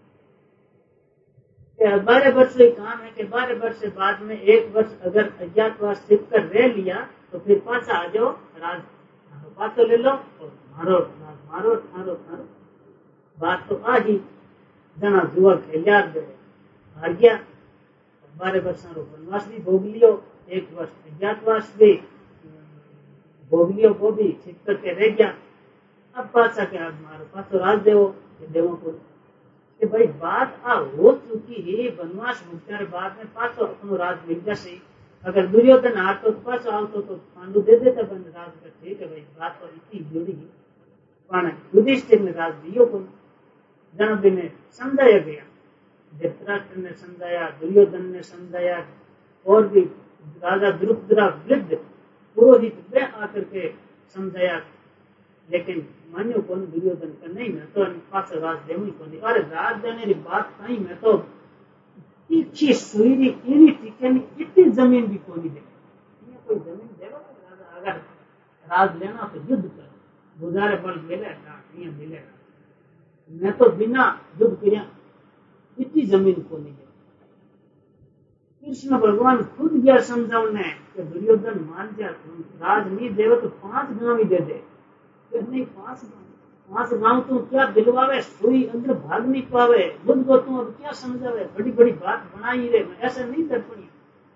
बारह वर्ष का काम है कि बारह वर्ष से बाद में एक वर्ष अगर अज्ञातवास सिप कर रह लिया तो फिर पासा आ जाओ, राज पासो ले लो और मारो राज मारो थारो थारो। बात तो आ ही जना जुआ खेलिया हार गया, बारह वर्षा रो वनवास भी भोग लियो, एक वर्ष अज्ञातवास भी भोग लियो, वो भी छिप करके रह गया। अब पासा के आज मारो पासो राज देवो देवो को कि भाई बात आ हो चुकी है, वनवास मुक्ति के बाद में पासो अपनो राज मिल जासे। अगर दुर्योधन हारतो तो पासो आवतो तो पांडु दे देता बंद राज का, ठीक है भाई बात तो इतनी जुड़ी है। पण युधिष्ठिर ने राज दियो को जनबी ने समझाया गया, धृतराष्ट्र ने समझाया, दुर्योधन ने समझाया, और भी राजा द्रुपद वृद्ध पुरोहित वे आकर के समझाया, लेकिन मान्यो कौन दुर्योधन का नहीं, मैं तो पास राज देवी को नहीं। अरे राज देने की बात कहीं, मैं तो इच्छी सुईरी इनी टिकनी इतनी जमीन भी को नहीं दे, कोई जमीन देगा राजा। अगर राज लेना तो युद्ध कर, गुजारे बल मिलेगा मिलेगा, मैं तो बिना युद्ध किया इतनी जमीन को नहीं दे। कृष्ण भगवान खुद गया समझाने कि दुर्योधन मान जा, राज नहीं देवे तो पांच गांव ही दे दे, नहीं पांच गांव पांच गांव तू क्या दिलवावे, सोई अंदर भाग नहीं पावे, बुद्ध को तू अब क्या समझावे, बड़ी बड़ी बात बनाई रे, मैं ऐसा नहीं कर पड़ी।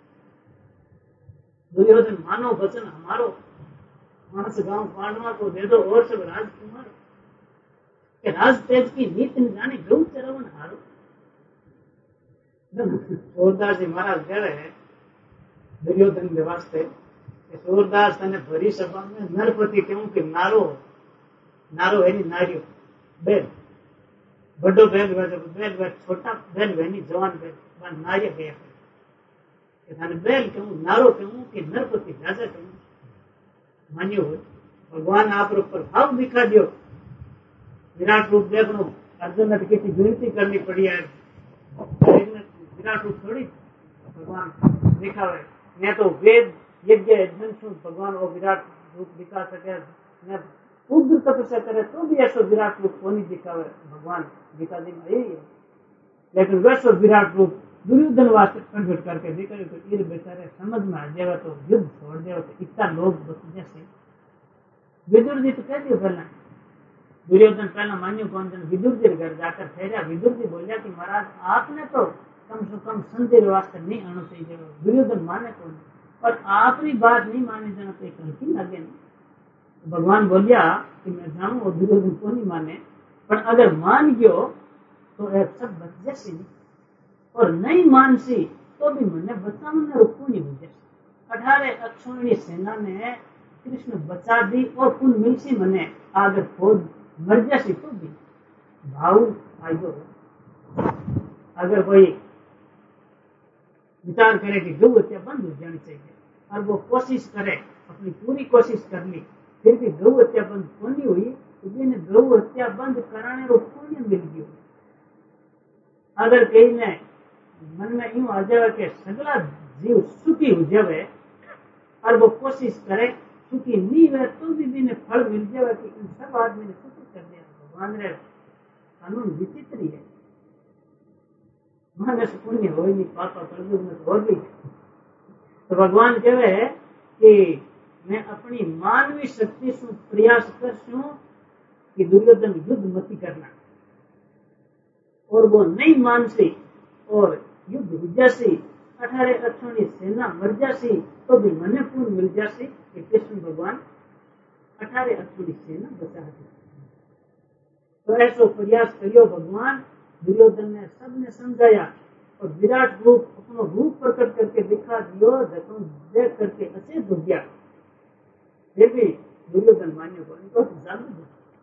दुर्योधन मानो वचन हमारो, पांच गांव पांडवा को दे दो और सब राज तुम्हारो। कि राज तेज की नीति न जाने गौ चरवन हारो। सूरदास जी महाराज कह रहे हैं दुर्योधन के वास्ते, सूरदास तने भरी सभा में नरपति क्यों कि नारो नारो है नारियो बेल बड़ो बेल बेल बेल छोटा बेल वेनी जवान बेल वन नारिय गया थाने बेल क्यों नारो क्यों कि नरपति राजा क्यों मान्यो हो। भगवान आप ऊपर भाव दिखा दियो, विराट रूप देखो, अर्जुन ने कितनी विनती करनी पड़ी है, विराट रूप थोड़ी भगवान दिखावे। मैं तो वेद यज्ञ यज्ञ भगवान वो विराट रूप दिखा सके, मैं उग्र तपस्या करे तो भी ऐसा विराट रूप को नहीं दिखावे, भगवान दिखा देना यही है। लेकिन वैसा विराट रूप दुर्योधन वास्ते प्रकट करके दिखा तो ये बेचारे समझ में आ जाएगा तो युद्ध छोड़ देगा, तो इतना लोग बच जैसे। विदुर जी तो कह दियो पहला, दुर्योधन पहला मान्यो कौन जन विदुर जी घर जाकर ठहरा। विदुर जी बोलिया कि महाराज आपने तो कम से कम संधि वास्ते नहीं आना चाहिए, दुर्योधन माने कौन, और आपकी बात नहीं माने जाना तो एक हल्की लगे नहीं। तो भगवान बोलिया कि मैं जाऊं और दुर्योधन को नहीं माने, पर अगर मान गयो तो एक सब बच जैसे नहीं, और नहीं मान सी तो भी मैंने बचा मैंने रुकू नहीं हो जैसे। अठारह अक्षौणी सेना ने कृष्ण बचा दी और उन मिल सी मैंने अगर खोद मर जैसी तो भी भाव आयो। अगर कोई विचार करे कि गौ हत्या बंद हो जानी चाहिए और वो कोशिश करे, अपनी पूरी कोशिश कर ली, फिर भी गौ हत्या बंद नहीं हुई, तो जिन्हें गौ हत्या बंद कराने को पुण्य मिल गई। अगर कहीं ने मन में यूं आ जाए कि सगला जीव सुखी हो जाए और वो कोशिश करे सुखी नहीं हुए तो भी भी फल मिल जाए कि इन सब आदमी ने सुखी कर दिया। भगवान रे कानून विचित्र है, मन से पुण्य हो नहीं पापा कर में हो गई। तो भगवान कह रहे हैं कि मैं अपनी मानवीय शक्ति से प्रयास करसूं कि दुर्योधन युद्ध मत करना, और वो नहीं मान से और युद्ध विजय से अठारह अठोनी सेना मर जासी तो भी मने पूर्ण मिल जासी कि कृष्ण भगवान अठारह अठोनी सेना बचा दी। तो ऐसो प्रयास करियो भगवान। दुर्योधन ने सबने समझाया और विराट रूप अपनो रूप प्रकट करके दिखा दियो। जखम देख करके अचेत हो गया, फिर भी दुर्योधन मान्य को इनको जादू।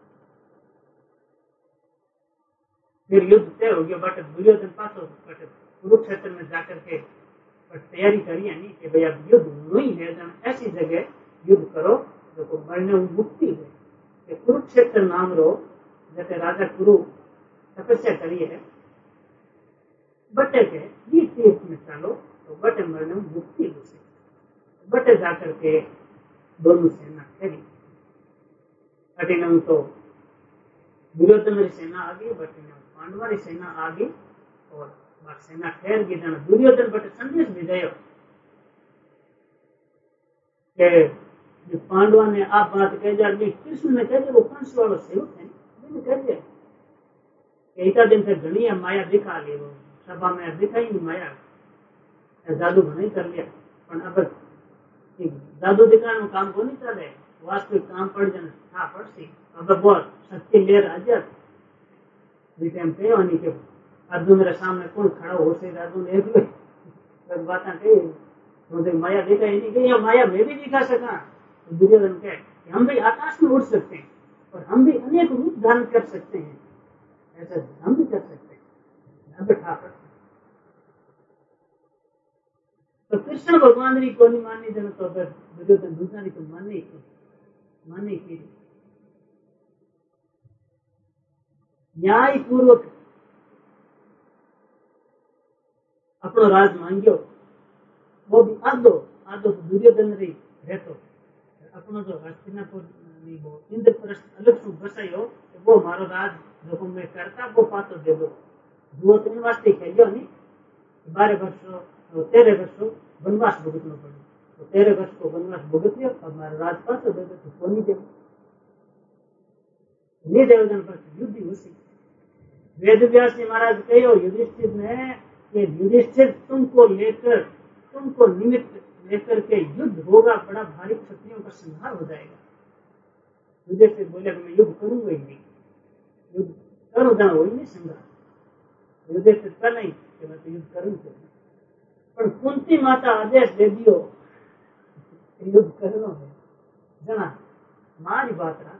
फिर युद्ध तय हो गया। बट दुर्योधन पासो कुरुक्षेत्र में जाकर के तैयारी करी नहीं कि भैया युद्ध नहीं है, ऐसी जगह युद्ध करो जो मरने मुक्ति है। कि कुरुक्षेत्र नाम रो जैसे राजा कुरु तपस्या करी है, बटे के ये तीर्थ में चलो तो बटे मरने मुक्ति हो सके। बटे जाकर के दोनों सेना करी। कठिन तो दुर्योधन की सेना आ गई, बटे पांडवा की सेना आ गई और सेना ठहर गई। जाना दुर्योधन बटे संदेश भी गयो कि पांडवा ने आप बात कह जा, कृष्ण ने कह दिया वो कंस वालों सेवक है, कह दिया एक दिन से घनी माया दिखा ली। वो सभा में दिखाई नहीं माया, जादू नहीं कर लिया। पर अब जादू दिखाने में काम को नहीं चले, वास्तविक काम पड़ जाने था पड़सी। अब बहुत सच्ची लेर आ जाती टाइम पे होनी के अर्जुन मेरे सामने कौन खड़ा हो से अर्जुन एक लो बात कही मुझे माया दिखा ही नहीं गई, या माया मैं भी दिखा सका। तो दुर्योधन कहे कि हम भी आकाश में उड़ सकते हैं और हम भी अनेक रूप धारण कर सकते हैं, ऐसा हम भी कर सकते हैं। अब बैठा कर तो कृष्ण भगवान की को नहीं माननी जन तो अगर दुर्योधन दूसरा नहीं तो मानने की मानने की न्याय पूर्वक अपनो राज मांगियो, वो भी आधो आधो दुर्योधन रही रहतो अपनो जो हस्तिनापुर वो इंद्रप्रस्थ अलग से बसायो तो वो मारो राज जो मैं करता वो पातो दे दो। जो तीन वास्ते खेलियो नहीं बारह वर्षों तेरह वर्षों वनवास भुगतना पड़े, तो तेरह वर्ष को वनवास भुगत लियो, अब हमारा राज पातो दे दो तो वो नहीं देव नहीं देवजन पर युद्ध ही उसी। वेद व्यास जी महाराज कहो युधिष्ठिर ने कि युधिष्ठिर तुमको लेकर तुमको निमित्त लेकर के युद्ध होगा, बड़ा भारी क्षत्रियों का संहार हो जाएगा। युधिष्ठिर बोले कि मैं युद्ध करूंगा ही नहीं, युद्ध करूँ जहाँ वही नहीं संहार। युधिष्ठिर कर नहीं कि मैं तो युद्ध करूंगा, पर कुंती माता आदेश दे दियो युद्ध करना है जना मारी बात रहा।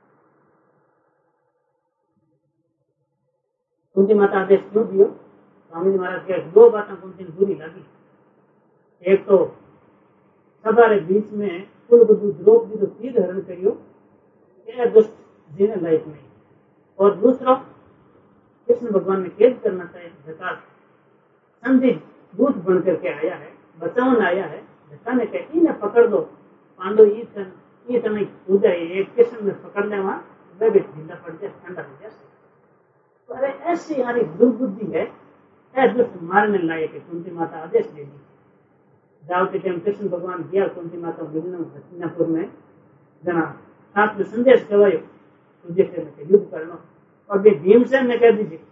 कुंती माता आदेश क्यों दियो? स्वामी महाराज के दो बातें कुंती ने बुरी लगी। एक तो सभा के बीच में कुलवधु द्रौपदी तो तीर हरण करियो, यह दुष्ट जीने लायक नहीं। और दूसरा कृष्ण भगवान ने कैद करना चाहिए जटा संधि दूत बन करके आया है, बचावन आया है। जटा ने कहा इन्हें पकड़ दो, पांडव ये तने कूद जाए, एक कृष्ण में पकड़ ले वहां वह भी ढीला पड़ जाए, ठंडा हो जाए। अरे ऐसी हमारी दुर्बुद्धि है, ऐसे मारने लायक है। कुंती माता आदेश दे दी। जाओ के टाइम कृष्ण भगवान गया कुंती माता मिलने हस्तिनापुर में जना साथ में संदेश गवायो युधिष्ठिर युद्ध करना। और भी भीमसेन ने कह दीजिए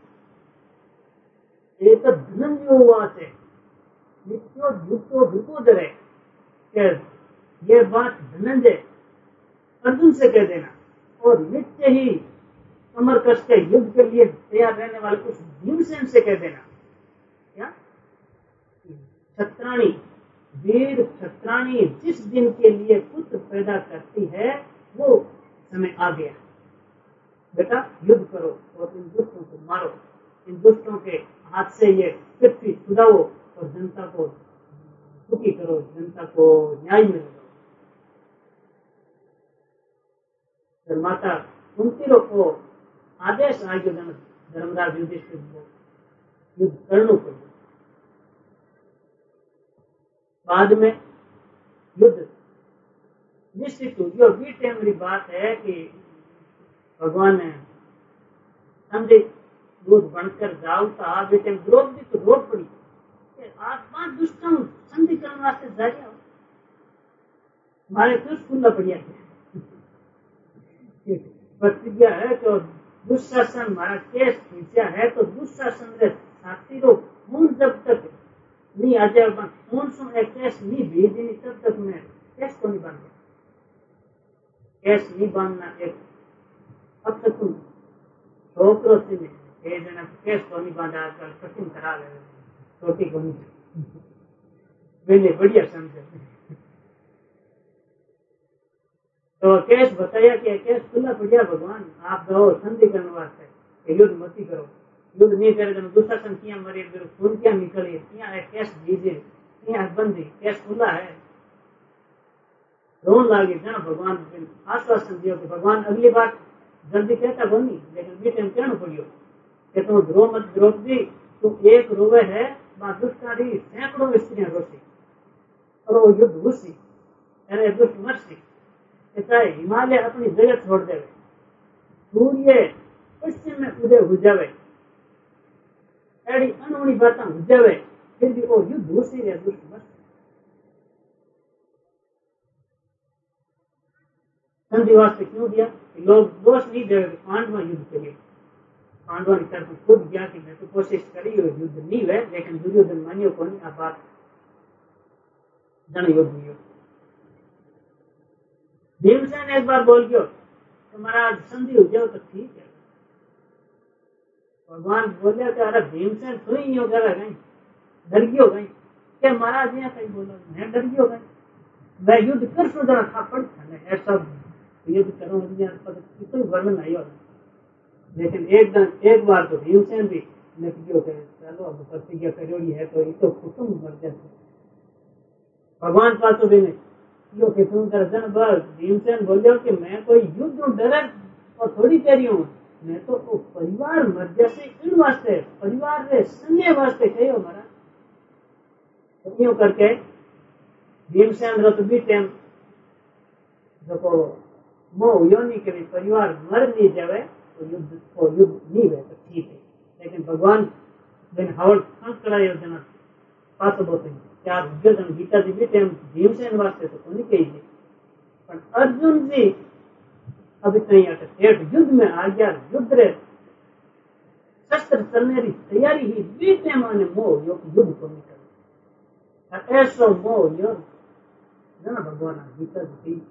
एक धनंजय हुआ है नित्यो युक्तो विपोदर है, ये बात धनंजय अर्जुन से कह देना और नित्य ही कमर कस के युद्ध के लिए तैयार रहने वाले कुछ भीमसेन से कह देना। क्या छत्राणी वीर छत्राणी जिस दिन के लिए पुत्र पैदा करती है वो समय आ गया, बेटा युद्ध करो और इन दुष्टों को मारो, इन दुष्टों के हाथ से ये पृथ्वी छुड़ाओ और जनता को सुखी करो, जनता को न्याय मिले। माता कुंती को आदेश आ गया धर्मराज युधिष्ठिर को युद्ध करना पड़े। बाद में युद्ध निश्चित हो गया। और बी टाइम की बात है कि भगवान ने समझे दूध बनकर जाओ था बे टाइम द्रौपदी तो रो पड़ी आज पांच दुष्टों संधि करने वास्ते जा रहा हमारे तो खुला पड़िया प्रतिज्ञा है तो दुशासन हमारा केस खींचा है तो दुशासन रे छाती रो खून जब तक नहीं आ जाए कौन सो एक केस नहीं भेजी नहीं तब तक मैं केस को नहीं बांध केस नहीं बांधना एक अब तक तुम छोकरो से नहीं ये जना केस को नहीं बांधा आजकल कठिन करा ले छोटी को नहीं मैंने बढ़िया समझे तो केस बताया कि केस खुला बढ़िया भगवान आप दो संधि करने वास्ते युद्ध मती करो युद्ध नहीं करे तो दुशासन क्या मरे खून क्या निकले क्या केस दीजिए क्या बंदी केस खुला है रोन लागे जना भगवान आश्वासन दियो कि भगवान अगली बार जल्दी कहता बनी लेकिन बीच में कहना पड़ियो कि तुम द्रोह मत द्रौपदी तुम एक रोवे है वहां दुष्टारी सैकड़ों स्त्रियां रोसी और वो युद्ध घुसी अरे दुष्ट मरसी चाहे हिमालय अपनी जगह छोड़ देवे सूर्य पश्चिम में उदय हो जावे एडी अनोनी बातें हो जावे फिर भी वो युद्ध घुसी रहे दुष्ट मरसी संधि वास्ते क्यों दिया लोग दोष नहीं देवे पांडवा युद्ध के लिए पांडवा की तरफ खुद गया कि मैं तो कोशिश करी युद्ध नहीं हुए लेकिन दुर्योधन मानियो को नहीं आप बात जन युद्ध नहीं भीमसेन एक बार बोल गयो तो महाराज संधि हो जाओ तो ठीक है भगवान बोले कि अरे भीमसेन तू ही हो गया कहीं डर गयो कहीं क्या महाराज यहाँ कहीं बोलो मैं डर गयो कहीं मैं युद्ध कर सो जरा था पड़ ऐसा युद्ध करो कोई वर्णन नहीं हो लेकिन एक दिन एक बार तो भीमसेन भी नकलियो करे चलो अब प्रतिज्ञा करोड़ी है तो ये तो कुटुंब मर जाते भगवान पास तो भी नहीं यो कि तुम दर्जन भर भीमसेन बोलो कि मैं कोई युद्ध डर और थोड़ी कह रही हूँ मैं तो वो परिवार मर जैसे इन वास्ते परिवार रे सन्ने वास्ते कहो मारा तो यूं करके भीमसेन रो तो भी टाइम जो मोह यो नहीं कि परिवार मर नहीं जावे तो युद्ध को युद्ध नहीं हुए तो ठीक है लेकिन भगवान दिन हवल करायो जना पास बोते क्या दुर्योधन गीता जी भी टाइम भीमसेन वास्ते तो कोनी कही थी पर अर्जुन जी अभी कहीं आकर ठेठ युद्ध में आ गया युद्ध रे शस्त्र चलने की तैयारी ही बीते माने मोह योग युद्ध को निकल ऐसा मोह योग जना भगवान गीता जी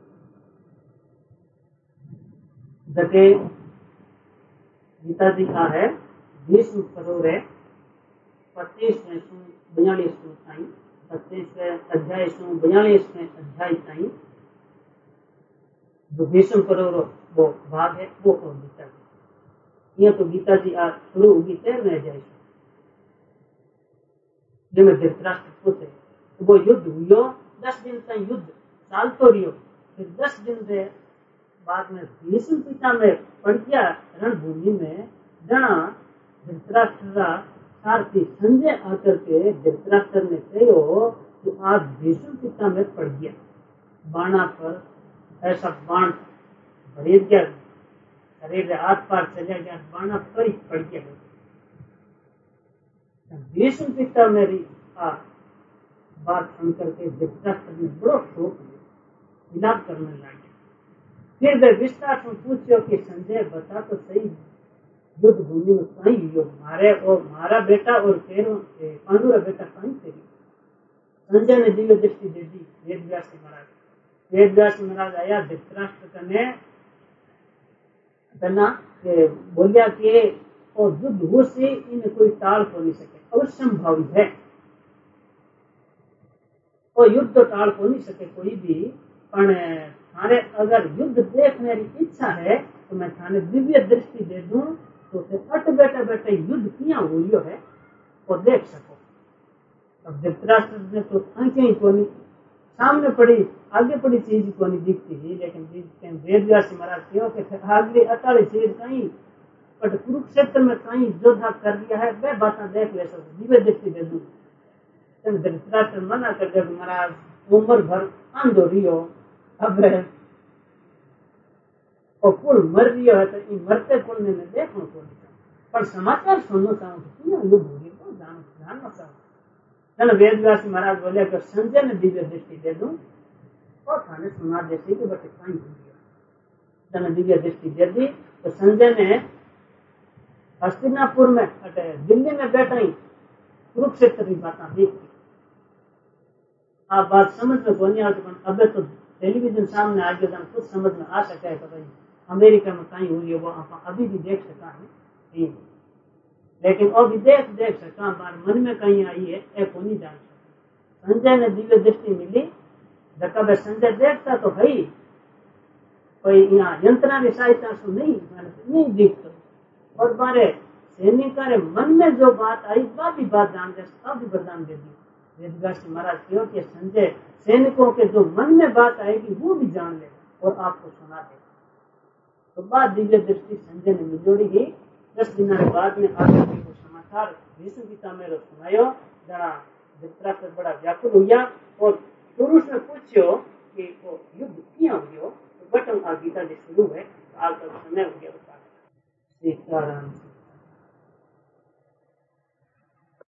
जटे गीता जी का है भीष्म करोरे पच्चीस में बयालीस ताई पच्चीस अध्याय बयालीस में अध्याय ताई जो भीष्म करोरो वो भाग है वो और गीता जी यह तो गीता जी आज शुरू होगी तेरहवें अध्याय से जिनमें धृतराष्ट्र पूछे तो वो युद्ध हुई दस दिन तक युद्ध चाल तो रही फिर दस दिन से बाद में भीष्म पिता में पड़ गया रणभूमि में जना धृतराष्ट्र सारथी संजय आकर के धृतराष्ट्र ने कहो कि आज भीष्म पिता में पड़ गया बाणा पर ऐसा बाण भर गया शरीर हाथ पार चला गया बाणा पर ही पड़ गया भीष्म पिता मेरी आ बात सुन करके धृतराष्ट्र ने बड़ो शोक विलाप करने लगे फिर वे विस्तार से पूछो कि संजय बता तो सही युद्ध भूमि में कहीं हुई मारे और मारा बेटा और पांडु का बेटा कहीं थे संजय ने दिव्य दृष्टि दे दी वेद व्यास महाराज वेद व्यास महाराज आया धृतराष्ट्र ने बोलिया कि और युद्ध हो से इन्हें कोई टाल हो नहीं सके अवश्यंभावी है और युद्ध तो टाल हो नहीं सके कोई भी पर थाने अगर युद्ध देखने की इच्छा है तो मैं थाने दिव्य दृष्टि दे दूं तो अट बैठे बैठे युद्ध किया हुई है और देख सको अब धृतराष्ट्र ने तो आंखें ही कोनी सामने पड़ी आगे पड़ी चीज को नहीं दिखती थी लेकिन वेद व्यास महाराज क्यों के आगे अटाली चीज कहीं बट कुरुक्षेत्र में कहीं योद्धा कर दिया है वह बात देख ले सको दिव्य दृष्टि दे दूं धृतराष्ट्र मना कर जब महाराज उम्र भर आंदो रियो अब और कुल मर रही है तो मरते कुल ने देखो को पर समाचार सुनना चाहूँ तो युद्ध हो गई तो जानना चाहूँ चलो वेद व्यास महाराज बोले कि संजय ने दिव्य दृष्टि दे दूं और थाने सुना जैसे कि बटे कहीं हो गया चलो दिव्य दृष्टि दे दी तो संजय ने हस्तिनापुर में अटे दिल्ली में बैठा ही कुरुक्षेत्र की बात देखी आप बात समझ में कोनी आती पण अबे तो टेलीविजन सामने आ गया कुछ समझ में आ सका है पता नहीं अमेरिका में कहीं हुई है वो आप अभी भी देख सका है लेकिन अभी देख देख सका हमारे मन में कहीं आई है ये को नहीं जान सकता। संजय ने दिव्य दृष्टि मिली जब संजय देखता तो भाई कोई यहाँ यंत्रणा की सहायता से नहीं नहीं दिखता और बारे सैनिक मन में जो बात आई वह भी बात जान दे सब भी वरदान दे दी। वेदव्यास महाराज कहो कि संजय सैनिकों के जो मन में बात आएगी वो भी जान ले और आपको सुना दे। तो बात दिव्य दृष्टि संजय ने मिजोड़ी गई। दस दिन के बाद में आगे को समाचार भीष्म पिता मेरे सुनायो जरा धृतराष्ट्र बड़ा व्याकुल हुआ और पुरुष ने पूछो कि वो युद्ध क्या हुआ तो बटन आ गीता जी शुरू है आग का समय हो गया। सीताराम।